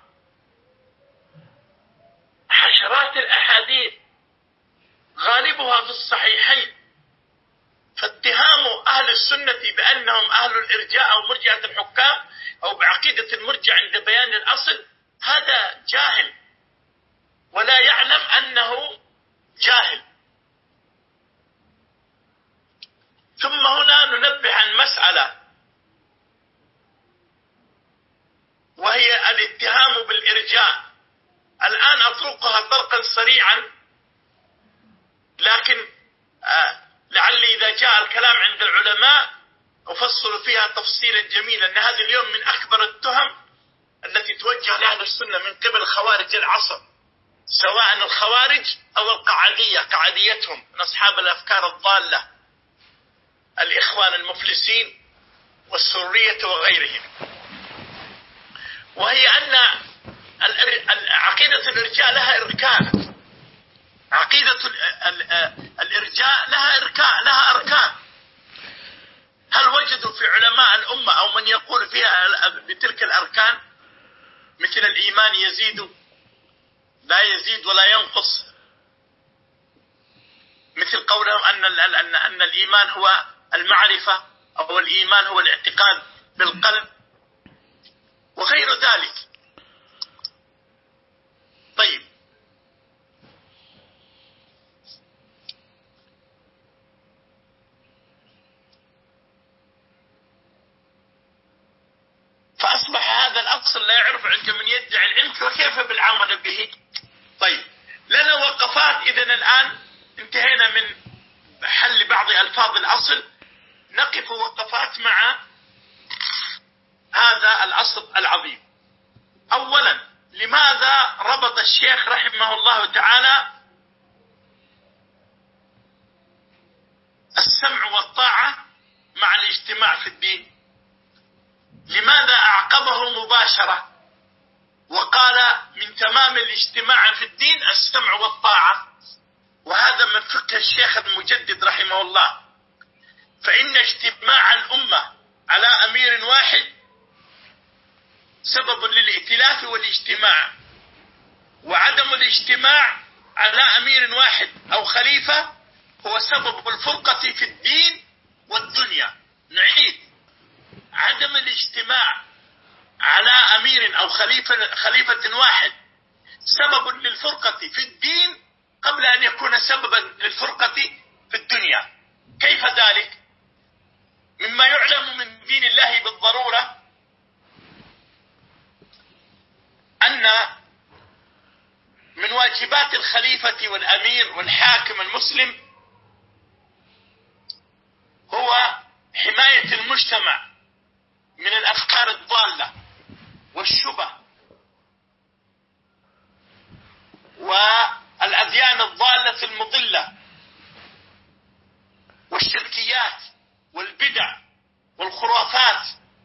حشرات الأحاديث غالبها في الصحيحين، فاتهام أهل السنة بأنهم أهل الإرجاء أو مرجئة الحكام أو بعقيدة المرجع عند بيان الأصل هذا جاهل ولا يعلم أنه جاهل. ثم هنا ننبه عن مسألة، وهي الاتهام بالإرجاء. الآن أطرقها طرقا سريعا، لكن لعلي إذا جاء الكلام عند العلماء أفصل فيها تفصيلا جميلا، أن هذه اليوم من أكبر التهم التي توجه لأهل السنة من قبل خوارج العصر، سواء الخوارج أو القعدية، قعديتهم من أصحاب الأفكار الضالة، الإخوان المفلسين والسرية وغيرهم. وهي أن عقيدة الإرجاء لها إركان، عقيدة الإرجاء لها أركان. هل وجدوا في علماء الأمة أو من يقول فيها بتلك الأركان؟ مثل الإيمان يزيد لا يزيد ولا ينقص، مثل قولهم أن الإيمان هو المعرفة أو الإيمان هو الاعتقاد بالقلب وغير ذلك. طيب، فأصبح هذا الأصل لا يعرف عند من يدعي العلم، وكيف بالعمل به؟ طيب، لنا وقفات. إذن الآن انتهينا من حل بعض ألفاظ الأصل، نقف وقفات مع هذا الأصل العظيم. أولا، لماذا ربط الشيخ رحمه الله تعالى السمع والطاعة مع الاجتماع في الدين؟ لماذا أعقبه مباشرة وقال من تمام الاجتماع في الدين السمع والطاعة؟ وهذا من فقه الشيخ المجدد رحمه الله، فإن اجتماع الأمة على أمير واحد سبب للائتلاف والاجتماع، وعدم الاجتماع على أمير واحد أو خليفة هو سبب الفرقة في الدين والدنيا. نعيد: عدم الاجتماع على أمير أو خليفة واحد سبب للفرقة في الدين قبل أن يكون سببا للفرقة في الدنيا. كيف ذلك؟ مما يعلم من دين الله بالضرورة أن من واجبات الخليفة والأمير والحاكم المسلم هو حماية المجتمع من الأفكار الضالة والشبه والأديان الضالة المضلة والشركيات والبدع والخرافات.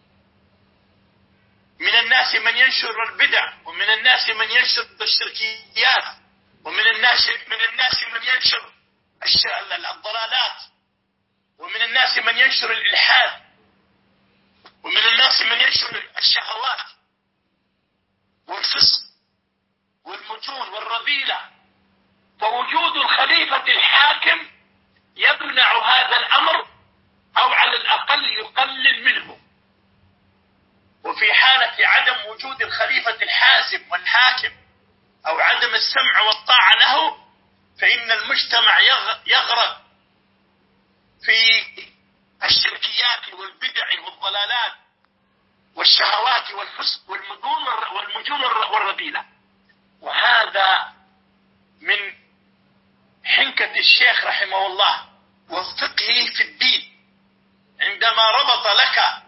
من الناس من ينشر البدع، ومن الناس من ينشر الشركيات، ومن الناس من ينشر الضلالات، ومن الناس من ينشر الإلحاد، ومن الناس من ينشر الشهوات والفسق والمجون والرذيلة. فوجود الخليفة الحاكم يمنع هذا الأمر، أو على الأقل يقلل منه. وفي حالة عدم وجود الخليفة الحازم والحاكم أو عدم السمع والطاعة له، فإن المجتمع يغرق في الشركيات والبدع والضلالات والشهوات والفسق والمجون والرذيلة. وهذا من حنكة الشيخ رحمه الله وفقهه في الدين، عندما ربط لك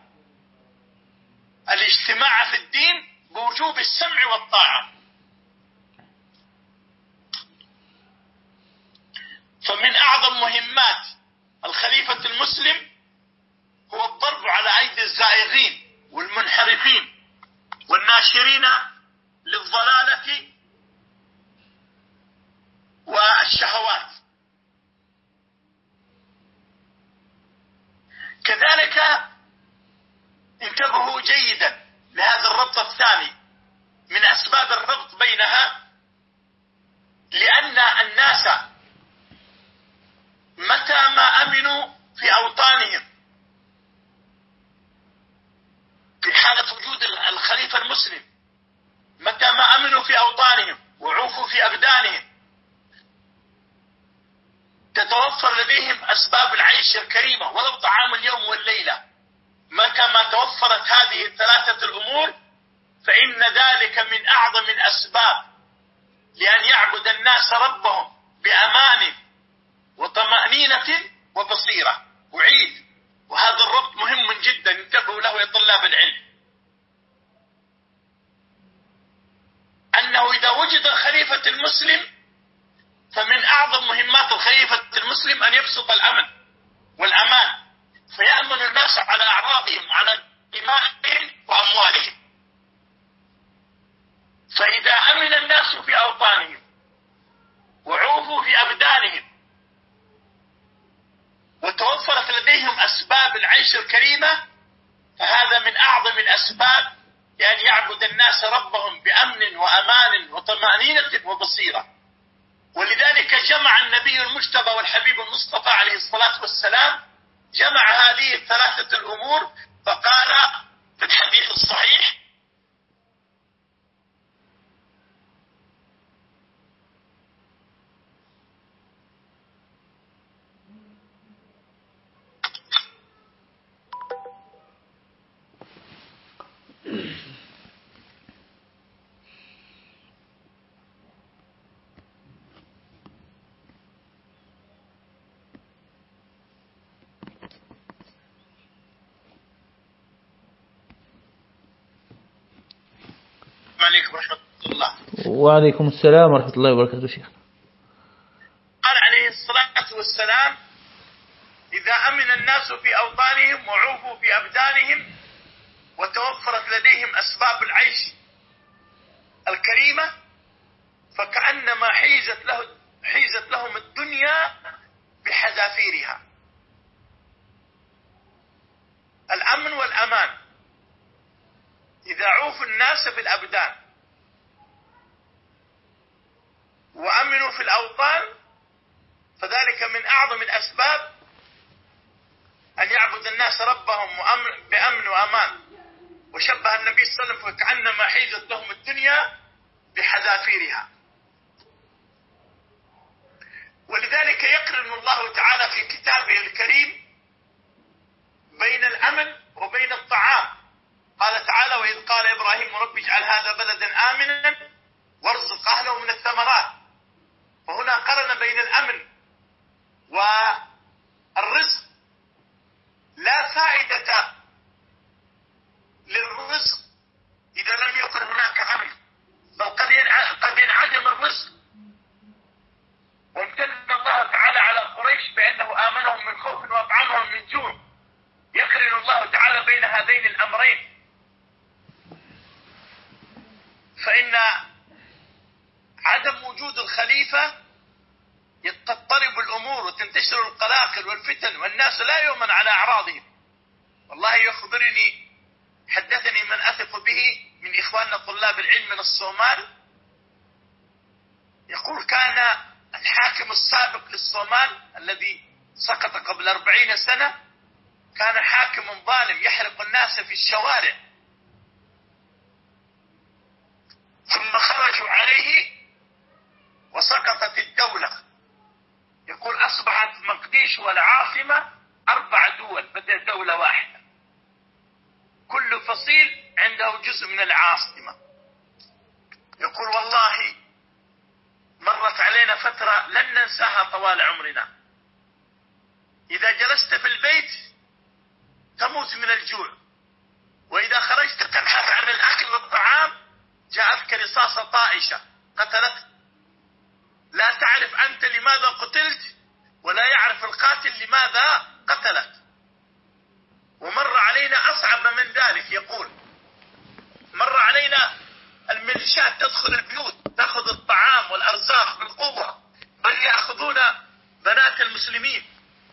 الاجتماع في الدين بوجوب السمع والطاعة. فمن أعظم مهمات الخليفة المسلم هو الضرب على أيدي الزائغين والمنحرفين والناشرين للضلالة والشهوات. تتوفر لديهم أسباب العيش الكريمة ولو طعام اليوم والليلة. متى ما توفرت هذه الثلاثة الأمور فإن ذلك من أعظم الأسباب لأن يعبد الناس ربهم بأمان وطمأنينة وبصيرة. أعيد، وهذا الربط مهم جدا، انتبهوا له يا طلاب العلم، أنه إذا وجد الخليفة المسلم فمن أعظم مهمات الخليفة المسلم أن يبسط الأمن والأمان، فيأمن الناس على أعراضهم وعلى دمائهم وأموالهم. فإذا أمن الناس في أوطانهم وعوفوا في أبدانهم وتوفرت لديهم أسباب العيش الكريمة فهذا من أعظم الأسباب لأن يعبد الناس ربهم بأمن وأمان وطمأنينة وبصيرة. ولذلك جمع النبي المجتبى والحبيب المصطفى عليه الصلاة والسلام جمع هذه الثلاثة الأمور فقال في الحديث الصحيح: عليكم ورحمة الله. وعليكم السلام ورحمة الله وبركاته شيخ. قال عليه الصلاة والسلام: إذا أمن الناس في أوطانهم وعوفوا في أبدانهم وتوفرت لديهم أسباب العيش الكريمة فكأنما حيزت لهم الدنيا بحذافيرها. الأمن والأمان، إذا عوفوا الناس في الأبدان وأمنوا في الأوطان فذلك من أعظم الأسباب أن يعبد الناس ربهم بأمن وأمان. وشبه النبي صلى الله عليه وسلم فكأنما حيزت لهم الدنيا بحذافيرها. ولذلك يقرن الله تعالى في كتابه الكريم بين الأمن وبين الطعام. قال تعالى: وإذ قال إبراهيم رب اجعل هذا بلدا آمنا وارزق أهله من الثمرات. فهنا قرن بين الأمن والرزق. لا فائدة للرزق إذا لم يكن هناك أمن، بل قد ينعدم الرزق. وامتن الله تعالى على قريش بأنه آمنهم من خوف وأطعمهم من جوع. يقرن الله تعالى بين هذين الأمرين. فإن عدم وجود الخليفة تضطرب الأمور وتنتشر القلاقل والفتن والناس لا يؤمن على أعراضهم. والله حدثني من أثق به من إخواننا طلاب العلم من الصومال، يقول كان الحاكم السابق للصومال الذي سقط قبل 40 سنة كان حاكم ظالم يحرق الناس في الشوارع، ثم خرجوا عليه وسقطت الدولة. يقول أصبحت مقديش والعاصمة 4 دول بدل دولة واحدة، كل فصيل عنده جزء من العاصمة. يقول والله مرت علينا فترة لن ننساها طوال عمرنا. إذا جلست في البيت تموت من الجوع، وإذا خرجت تبحث عن الأكل والطعام جاءتك رصاصة طائشة قتلتك. لا تعرف أنت لماذا قتلت ولا يعرف القاتل لماذا قتلك. ومر علينا أصعب من ذلك. يقول مر علينا الميليشيات تدخل البيوت تأخذ الطعام والأرزاق بالقوة، بل يأخذون بنات المسلمين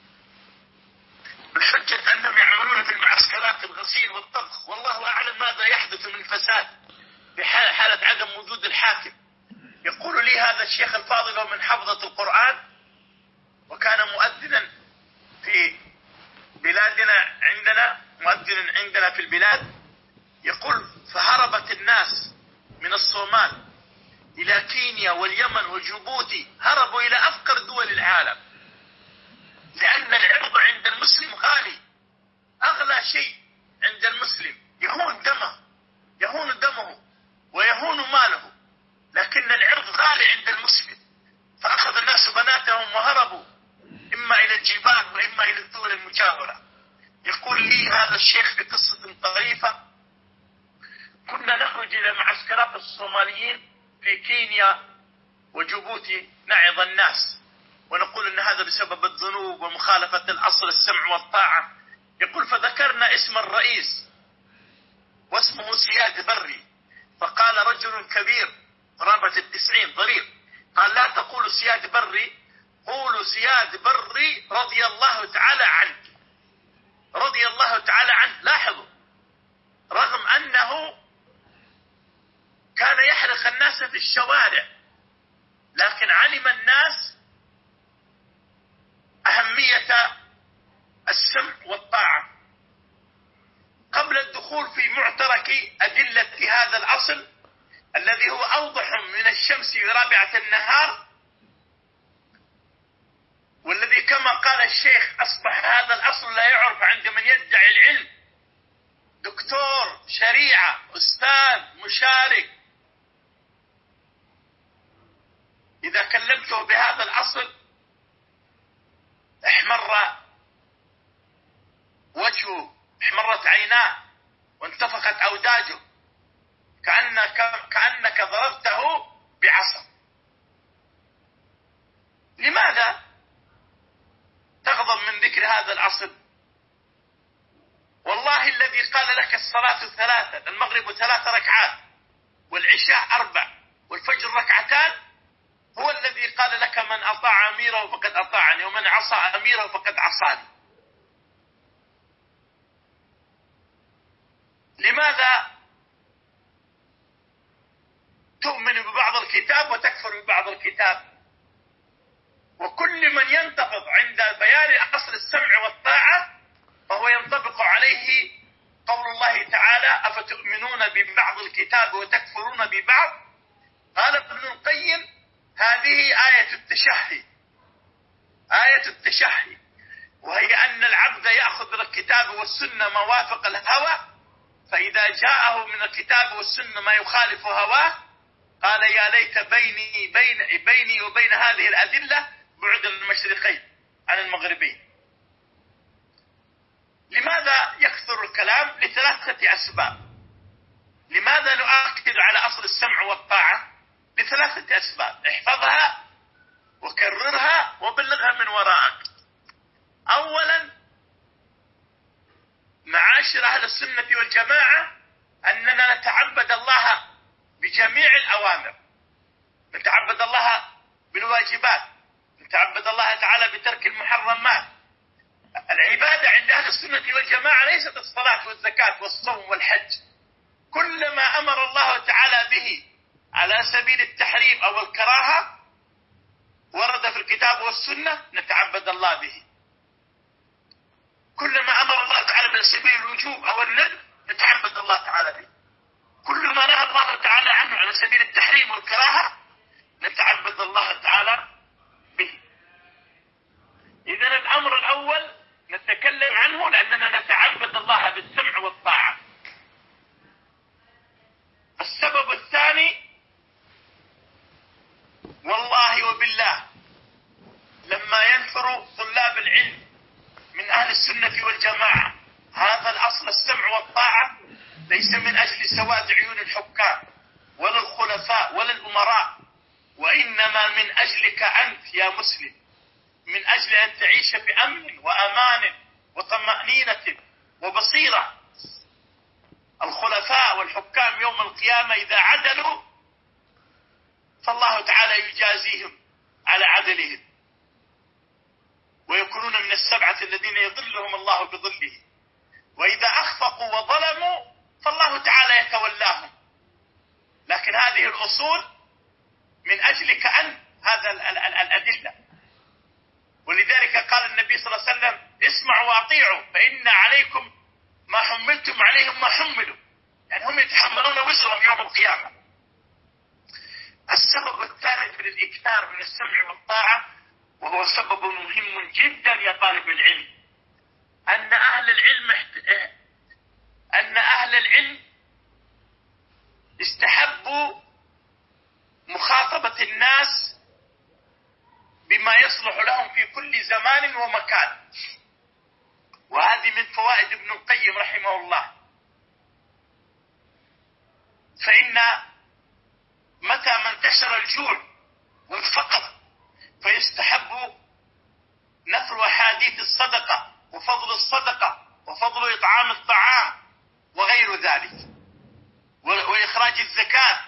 بحجة أنهم يعملون في المعسكرات الغسيل والطبخ. والله أعلم ماذا يحدث من فساد بحالة عدم وجود الحاكم. يقول لي هذا الشيخ الفاضل ومن حفظة القرآن وكان مؤذنا في بلادنا مؤذنا عندنا في البلاد. يقول فهربت الناس من الصومال إلى كينيا واليمن وجيبوتي، هربوا إلى أفقر دول العالم لأن العرض عند المسلم غالي، أغلى شيء عند المسلم، يهون دمه ويهون ماله، لكن العرض غالي عند المسلم. فأخذ الناس بناتهم وهربوا إما إلى الجبال وإما إلى الدول المجاورة. يقول لي هذا الشيخ في قصة طريفة: كنا نخرج إلى معسكرات الصوماليين في كينيا وجيبوتي نعظ الناس ونقول أن هذا بسبب الذنوب ومخالفة الأصل السمع والطاعة. يقول: فذكرنا اسم الرئيس واسمه سياد بري، فقال رجل كبير قرابة 90 ضرير، قال: لا تقولوا سياد بري، قولوا سياد بري رضي الله تعالى عنه، رضي الله تعالى عنه. لاحظوا، رغم أنه كان يحرق الناس في الشوارع، لكن علم الناس أهمية السمع والطاعة. قبل الدخول في معترك أدلة هذا الأصل الذي هو أوضح من الشمس في رابعة النهار، والذي كما قال الشيخ أصبح هذا الأصل لا يعرف عند من يدعي العلم، دكتور شريعة، أستاذ، مشارك، إذا كلمته بهذا الأصل احمر وجهه، احمرت عيناه وانتفخت أوداجه كأنك ضربته بعصا. لماذا تغضب من ذكر هذا الأصل؟ والله الذي قال لك الصلاة 3، المغرب 3 ركعات والعشاء 4 والفجر 2 ركعتان، هو الذي قال لك: من أطاع أميره فقد أطاعني ومن عصى أميره فقد عصاني. لماذا تؤمن ببعض الكتاب وتكفر ببعض الكتاب؟ وكل من ينتفض عند بيان أصل السمع والطاعة فهو ينطبق عليه قول الله تعالى: أفتؤمنون ببعض الكتاب وتكفرون ببعض. قال ابن القيم: هذه آية التشهي، آية التشهي، وهي أن العبد يأخذ الكتاب والسنة ما وافق الهوى، فإذا جاءه من الكتاب والسنة ما يخالف هواه قال: يا ليت بيني وبين هذه الأدلة بعد المشرقين عن المغربين. لماذا يكثر الكلام؟ ل3 أسباب. لماذا نؤكد على أصل السمع والطاعة؟ ل3 أسباب، احفظها وكررها وبلغها من وراءك. أولا، معاشر أهل السنة والجماعة، أننا نتعبد الله بجميع الأوامر، نتعبد الله بالواجبات، نتعبد الله تعالى بترك المحرمات. العبادة عند أهل السنة والجماعة ليست الصلاة والزكاة والصوم والحج، كل ما أمر الله تعالى به على سبيل التحريم أو الكراهة ورد في الكتاب والسنة نتعبد الله به. كل ما أمر الله تعالى على سبيل الوجوب أو الندب نتعبد الله تعالى به. كل ما نهى الله تعالى عنه على سبيل التحريم والكراهة نتعبد الله تعالى به. إذن الأمر الأول نتكلم عنه لأننا نتعبد الله بالسمع والطاعة. السبب الثاني، والله وبالله لما ينثر طلاب العلم من أهل السنة والجماعة هذا الأصل السمع والطاعة ليس من أجل سواد عيون الحكام ولا الخلفاء ولا الأمراء، وإنما من أجلك أنت يا مسلم، من أجل أن تعيش بأمن وأمان وطمأنينة وبصيرة. الخلفاء والحكام يوم القيامة إذا عدلوا فالله تعالى يجازيهم على عدلهم ويكونون من ال7 الذين يظلهم الله بظله، وإذا أخفقوا وظلموا فالله تعالى يتولاهم. لكن هذه الأصول من أجلك أنت، هذا الأدلة. ولذلك قال النبي صلى الله عليه وسلم: اسمعوا وأطيعوا فإن عليكم ما حملتم عليهم ما حملوا، يعني هم يتحملون وزرهم يوم القيامة. السبب الثالث للإكثار من السمع والطاعة وهو سبب مهم جدا يا طالب العلم، أن أهل العلم استحبوا مخاطبة الناس بما يصلح لهم في كل زمان ومكان. وهذه من فوائد ابن القيم رحمه الله. فإن متى ما انتشر الجوع والفقر فيستحب نثر أحاديث الصدقة وفضل الصدقة وفضل إطعام الطعام وغير ذلك، وإخراج الزكاة.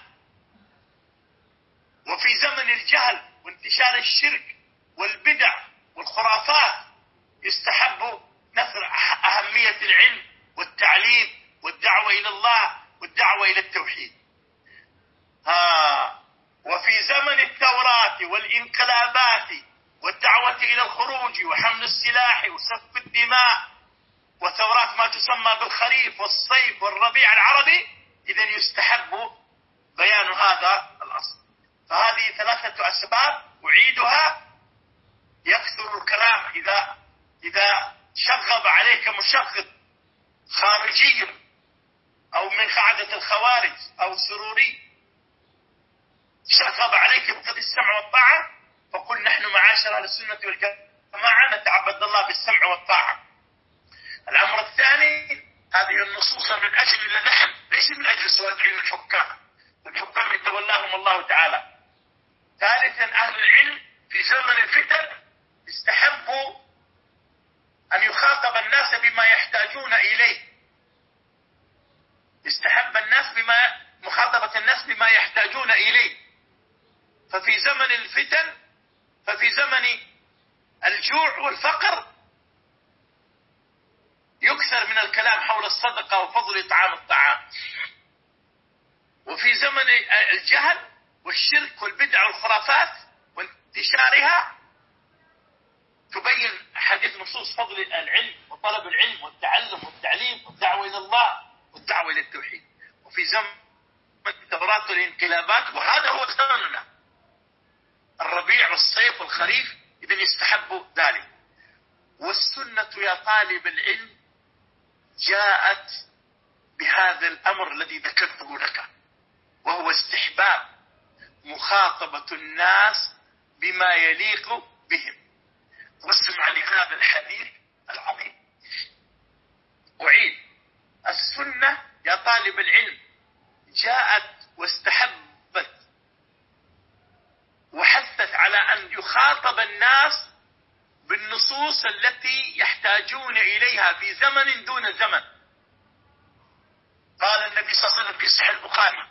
وفي زمن الجهل وانتشار الشرك والبدع والخرافات يستحب نثر أهمية العلم والتعليم والدعوة إلى الله والدعوة إلى التوحيد. وفي زمن الثورات والانقلابات والدعوة إلى الخروج وحمل السلاح وسفك الدماء وثورات ما تسمى بالخريف والصيف والربيع العربي، إذن يستحب بيان هذا الأصل. فهذه 3 أسباب أعيدها. يكثر الكلام إذا شغب عليك مشغب خارجي أو من قاعدة الخوارج أو سروري شغب عليك بقدر السمع والطاعة، فقل نحن معاشر أهل السنة والجماعة نتعبد الله بالسمع والطاعة. الأمر الثاني، هذه النصوص من أجل نحن، ليس من أجل سؤال الحكام يتولاهم الله تعالى. ثالثا، أهل العلم في زمن الفتن استحبوا أن يخاطب الناس بما يحتاجون إليه. استحب مخاطبة الناس بما يحتاجون إليه. ففي زمن الفتن، ففي زمن الجوع والفقر يكثر من الكلام حول الصدقة وفضل إطعام الطعام. وفي زمن الجهل والشرك والبدع والخرافات وانتشارها تبين حديث نصوص فضل العلم وطلب العلم والتعلم والتعليم والدعوة إلى الله والدعوة إلى التوحيد. وفي زمن الثورات والانقلابات، وهذا هو زمننا، الربيع والصيف والخريف، إذن يستحب ذلك. والسنة يا طالب العلم جاءت بهذا الأمر الذي ذكرته لك، وهو استحباب مخاطبة الناس بما يليق بهم. واسمع لهذا الحديث العظيم. أعيد: السنة يا طالب العلم جاءت واستحبت وحثت على أن يخاطب الناس بالنصوص التي يحتاجون إليها في زمن دون زمن. قال النبي صلى الله عليه وسلم في صحيح البخاري: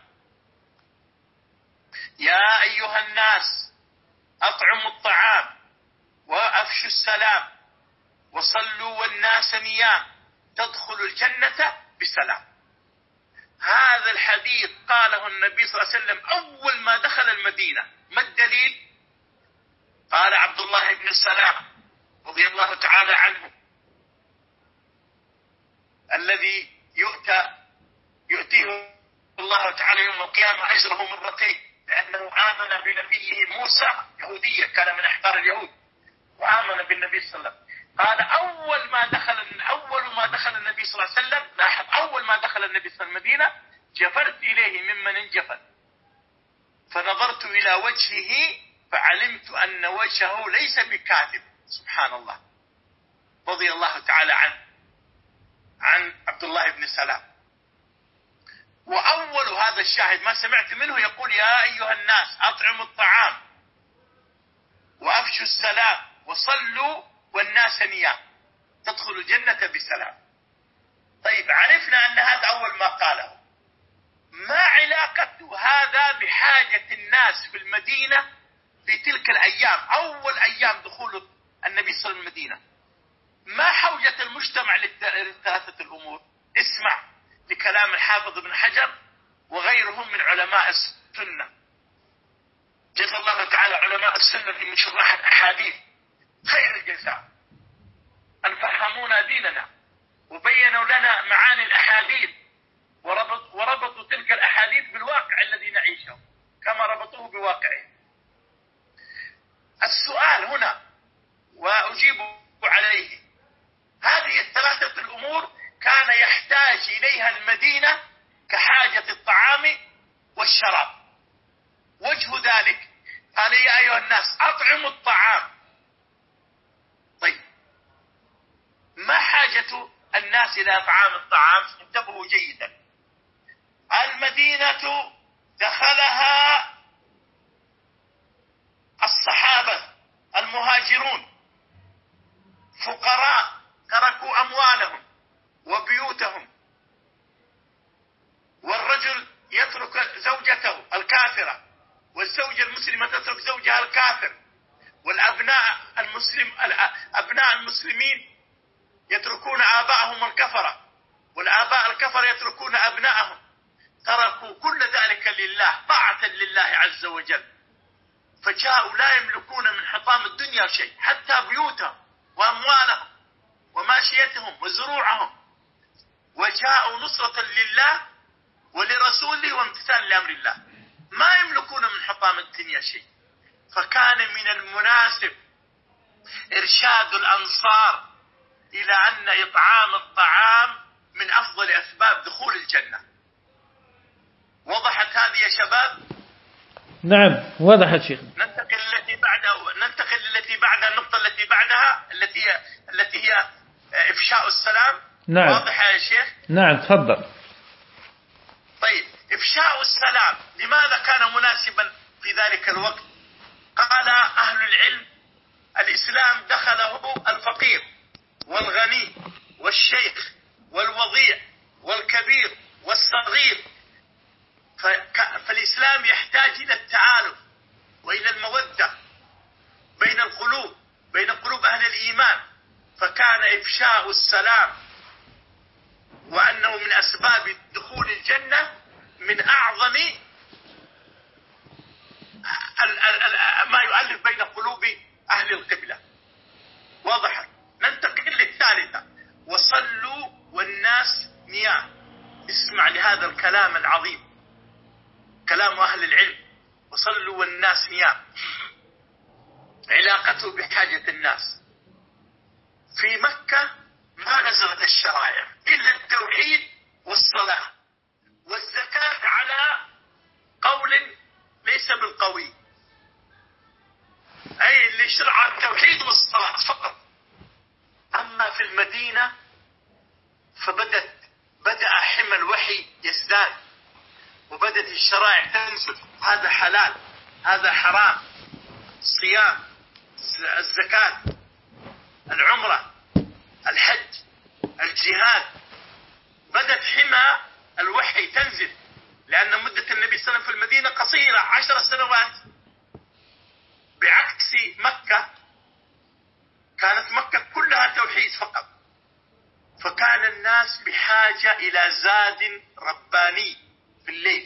يا أيها الناس أطعموا الطعام وأفشوا السلام وصلوا والناس نيام تدخلوا الجنة بسلام. هذا الحديث قاله النبي صلى الله عليه وسلم أول ما دخل المدينة. ما الدليل؟ قال عبد الله بن السلام رضي الله تعالى عنه، الذي يؤتيه الله تعالى يوم القيامة أجره مرتين، لأنه آمن بنبيه موسى، يهودية كان من أحبار اليهود، وآمن بالنبي صلى الله عليه وسلم. قال أول ما دخل النبي صلى الله عليه وسلم، لاحظ، أول ما دخل النبي صلى الله عليه وسلم المدينة جفرت إليه ممن انجفل، فنظرت إلى وجهه فعلمت أن وجهه ليس بكاذب. سبحان الله، رضي الله تعالى عن عبد الله بن سلام. وأول هذا الشاهد ما سمعت منه يقول: يا أيها الناس أطعموا الطعام وأفشوا السلام وصلوا والناس نيام تدخلوا الجنة بسلام. طيب، عرفنا أن هذا أول ما قاله. ما علاقة هذا بحاجة الناس في المدينة في تلك الأيام، أول أيام دخول النبي صلى الله عليه وسلم المدينة؟ ما حوجة المجتمع للثلاثة الأمور؟ اسمع لكلام الحافظ ابن حجر وغيرهم من علماء السنة، جزا الله تعالى علماء السنة من شراح الأحاديث خير الجزاء، أن فهمونا ديننا وبينوا لنا معاني الأحاديث وربطوا تلك الأحاديث بالواقع الذي نعيشه كما ربطوه بواقعه. السؤال هنا: إطعام الطعام. طيب ما حاجة الناس إلى إطعام الطعام؟ انتبهوا جيدا. المدينة دخلها الصحابة المهاجرون فقراء تركوا أموالهم وبيوتهم، والرجل يترك زوجته الكافرة، والزوجة المسلمة تترك زوجها الكافر، والأبناء أبناء المسلمين يتركون آباءهم الكفرة، والآباء الكفرة يتركون أبناءهم. تركوا كل ذلك لله، طاعة لله عز وجل. فجاءوا لا يملكون من حطام الدنيا شيء، حتى بيوتهم وأموالهم وماشيتهم وزروعهم، وجاءوا نصرة لله ولرسوله وامتثال لأمر الله. ما يملكون من حطام الدنيا شيء. فكان من المناسب إرشاد الأنصار إلى أن إطعام الطعام من أفضل أسباب دخول الجنة. وضحت هذه يا شباب؟ نعم وضحت شيخ. ننتقل التي بعدها النقطة التي بعدها التي هي إفشاء السلام. نعم. واضحة يا شيخ؟ نعم تفضل. طيب إفشاء السلام لماذا كان مناسبا في ذلك الوقت؟ قال أهل العلم: الإسلام دخله الفقير والغني والشيخ والوضيع والكبير والصغير، فالإسلام يحتاج إلى التعالف وإلى المودة بين قلوب أهل الإيمان. فكان إفشاء السلام وأنه من أسباب دخول الجنة من أعظم ما يؤلف بين قلوب أهل القبلة. واضح؟ ننتقل للثالثة: وصلوا والناس نيام. اسمع لهذا الكلام العظيم، كلام أهل العلم: وصلوا والناس نيام. علاقته بحاجة الناس. في مكة ما نزلت الشرائع إلا التوحيد والصلاة والزكاة على قول ليس بالقوي، أي اللي شرع التوحيد والصلاة فقط. أما في المدينة بدأ حمى الوحي يزداد، وبدأت الشرائع تنزل: هذا حلال، هذا حرام، الصيام، الزكاة، العمرة، الحج، الجهاد. بدأت حمى الوحي تنزل، لأن مدة النبي صلى الله عليه وسلم في المدينة قصيرة 10 سنوات، بعكس مكة. كانت مكة كلها توحيد فقط. فكان الناس بحاجة إلى زاد رباني في الليل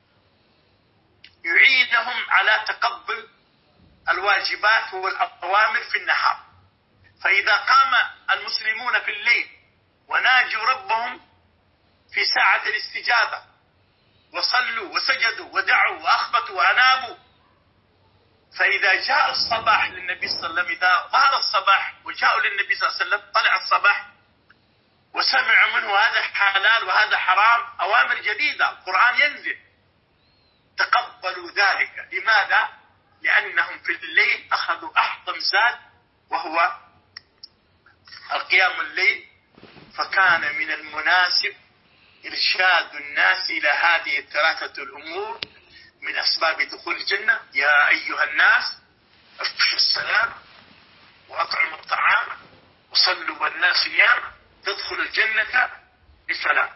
يعينهم على تقبل الواجبات والأوامر في النهار. فإذا قام المسلمون في الليل وناجوا ربهم في ساعة الاستجابة، وصلوا وسجدوا ودعوا وأخبتوا وأنابوا، فإذا جاء الصباح للنبي صلى الله عليه وسلم، إذا ظهر الصباح وجاءوا للنبي صلى الله عليه وسلم، طلع الصباح وسمعوا منه هذا حلال وهذا حرام، أوامر جديدة، القرآن ينزل، تقبلوا ذلك. لماذا؟ لأنهم في الليل أخذوا أحطم زاد وهو القيام الليل. فكان من المناسب إرشاد الناس إلى هذه الثلاثة الأمور من أسباب دخول الجنة: يا أيها الناس افشوا السلام وأطعموا الطعام وصلوا والناس نيام تدخل الجنة بسلام.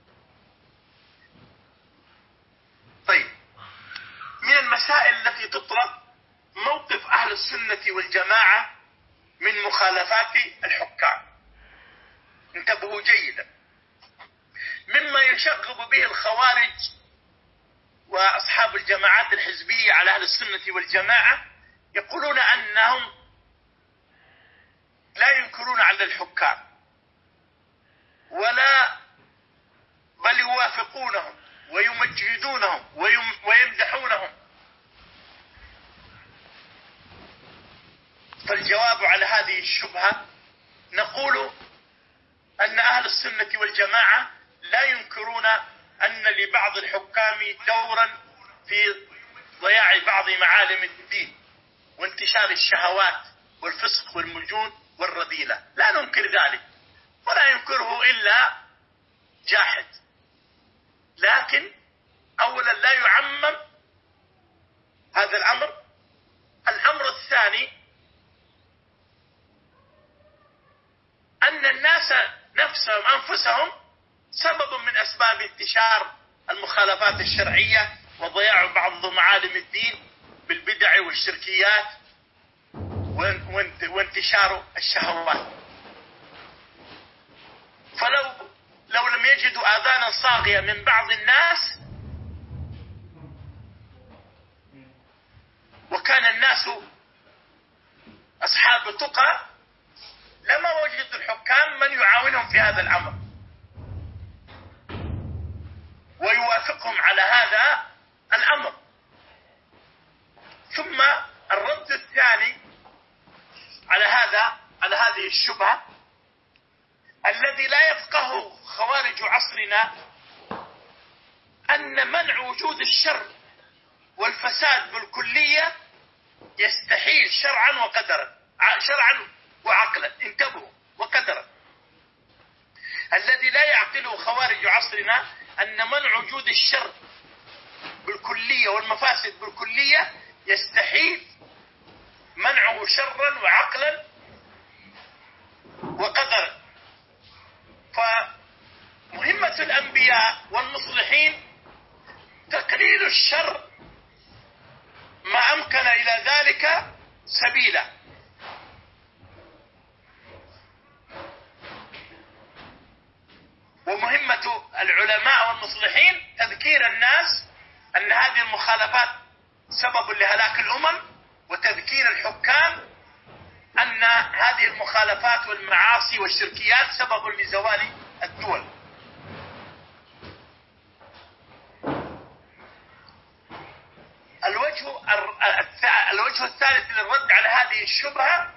طيب، من المسائل التي تطرح موقف أهل السنة والجماعة من مخالفات الحكام. انتبهوا جيدا. مما يشغب به الخوارج وأصحاب الجماعات الحزبية على أهل السنة والجماعة، يقولون أنهم لا ينكرون على الحكام بل يوافقونهم ويمجدونهم ويمدحونهم. فالجواب على هذه الشبهة نقول أن أهل السنة والجماعة لا ينكرون أن لبعض الحكام دورا في ضياع بعض معالم الدين وانتشار الشهوات والفسق والمجون والرذيلة، لا ننكر ذلك ولا ينكره إلا جاحد، لكن أولا لا يعمم هذا الأمر. الأمر الثاني أن الناس نفسهم أنفسهم سبب من أسباب انتشار المخالفات الشرعية وضياع بعض معالم الدين بالبدع والشركيات وانتشار الشهوات. فلو لم يجدوا آذانا صاغية من بعض الناس وكان الناس أصحاب تقى لما وجدوا الحكام من يعاونهم في هذا الأمر ويوافقهم على هذا الأمر. ثم الرد الثاني على هذه الشبهة الذي لا يفقه خوارج عصرنا أن منع وجود الشر والفساد بالكلية يستحيل شرعا وقدرا، شرعا وعقلا، انتبهوا، وقدرا. الذي لا يعقله خوارج عصرنا أن منع وجود الشر بالكلية والمفاسد بالكلية يستحيل منعه شرا وعقلا وقدرا. فمهمة الأنبياء والمصلحين تقليل الشر ما أمكن إلى ذلك سبيلا. ومهمة العلماء والمصلحين تذكير الناس أن هذه المخالفات سبب لهلاك الأمم، وتذكير الحكام أن هذه المخالفات والمعاصي والشركيات سبب لزوال الدول. الوجه الثالث للرد على هذه الشبهة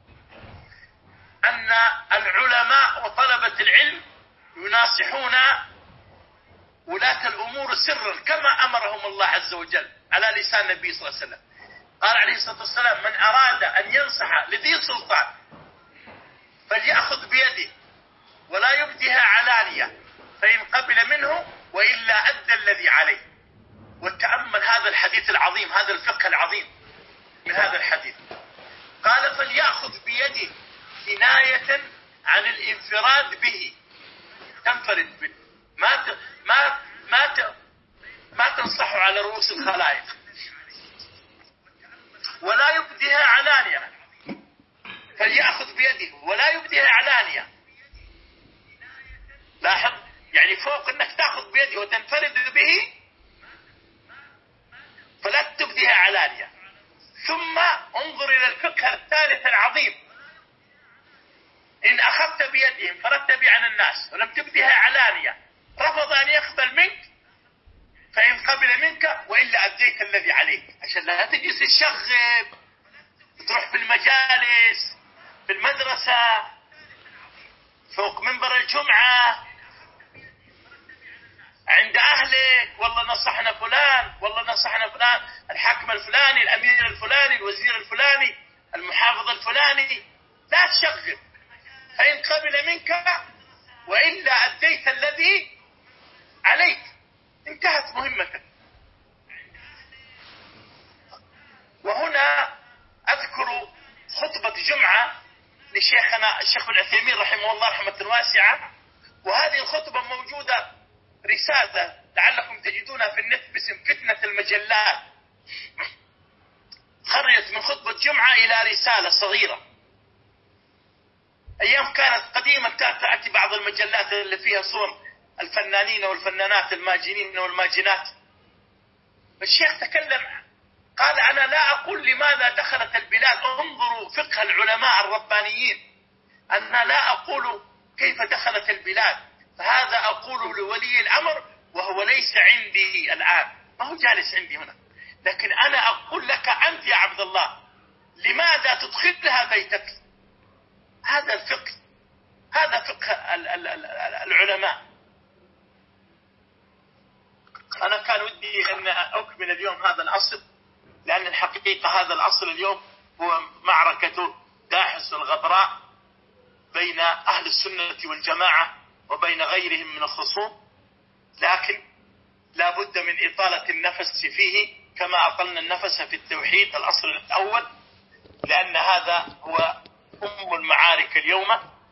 أن العلماء وطلبة العلم يناصحون ولاة الأمور سرا كما أمرهم الله عز وجل على لسان النبي صلى الله عليه وسلم. قال عليه الصلاة والسلام: من أراد أن ينصح لذي سلطان فليأخذ بيده ولا يبدها علانية، فإن قبل منه وإلا أدى الذي عليه. وتأمل هذا الحديث العظيم، هذا الفقه العظيم من هذا الحديث. قال: فليأخذ بيده كناية عن الانفراد به، تنفرد به، ما تنصح على رؤوس الخلائق، ولا يبديها علانية. فليأخذ بيده ولا يبديها علانية. لاحظ، يعني فوق انك تأخذ بيده وتنفرد به فلا تبديها علانية. ثم انظر الى الفقه الثالث العظيم: ان اخذت بيده انفردت به عن الناس ولم تبديها علانية رفض ان يقبل منك، فإن قبل منك وإلا أديت الذي عليك. عشان لا تجلس الشغب، تروح في المجالس، في المدرسة، فوق منبر الجمعة، عند أهلك، والله نصحنا فلان، والله نصحنا فلان، الحاكم الفلاني، الأمير الفلاني، الوزير الفلاني، المحافظ الفلاني. لا تشغب، فإن قبل منك وإلا أديت الذي عليك، انتهت مهمتك. وهنا أذكر خطبة جمعة لشيخنا الشيخ بن عثيمين رحمه الله رحمة واسعة، وهذه الخطبة موجودة رسالة لعلكم تجدونها في النت باسم فتنة المجلات. خرجت من خطبة جمعة إلى رسالة صغيرة. أيام كانت قديمة كانت تأتي بعض المجلات اللي فيها صور الفنانين والفنانات الماجنين والماجنات. الشيخ تكلم قال: أنا لا أقول لماذا دخلت البلاد، انظروا فقه العلماء الربانيين، أنا لا أقول كيف دخلت البلاد، فهذا أقول لولي الأمر وهو ليس عندي الآن، ما هو جالس عندي هنا، لكن أنا أقول لك أنت يا عبد الله لماذا تدخلها بيتك. هذا الفقه، هذا فقه العلماء. أنا كان ودي أن أكمل اليوم هذا الأصل، لأن الحقيقة هذا الأصل اليوم هو معركة داحس الغبراء بين أهل السنة والجماعة وبين غيرهم من الخصوم، لكن لا بد من إطالة النفس فيه كما أطلنا النفس في التوحيد الأصل الأول، لأن هذا هو أم المعارك اليوم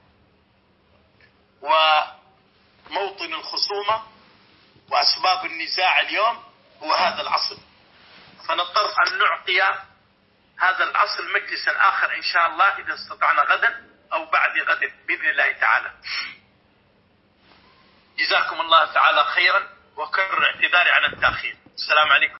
وموطن الخصومة وأسباب النزاع اليوم هو هذا الأصل. فنضطر أن نعطي هذا الأصل مجلسا آخر إن شاء الله إذا استطعنا غدا أو بعد غد بإذن الله تعالى. جزاكم الله تعالى خيرا، وكرر اعتذاري عن التأخير. السلام عليكم.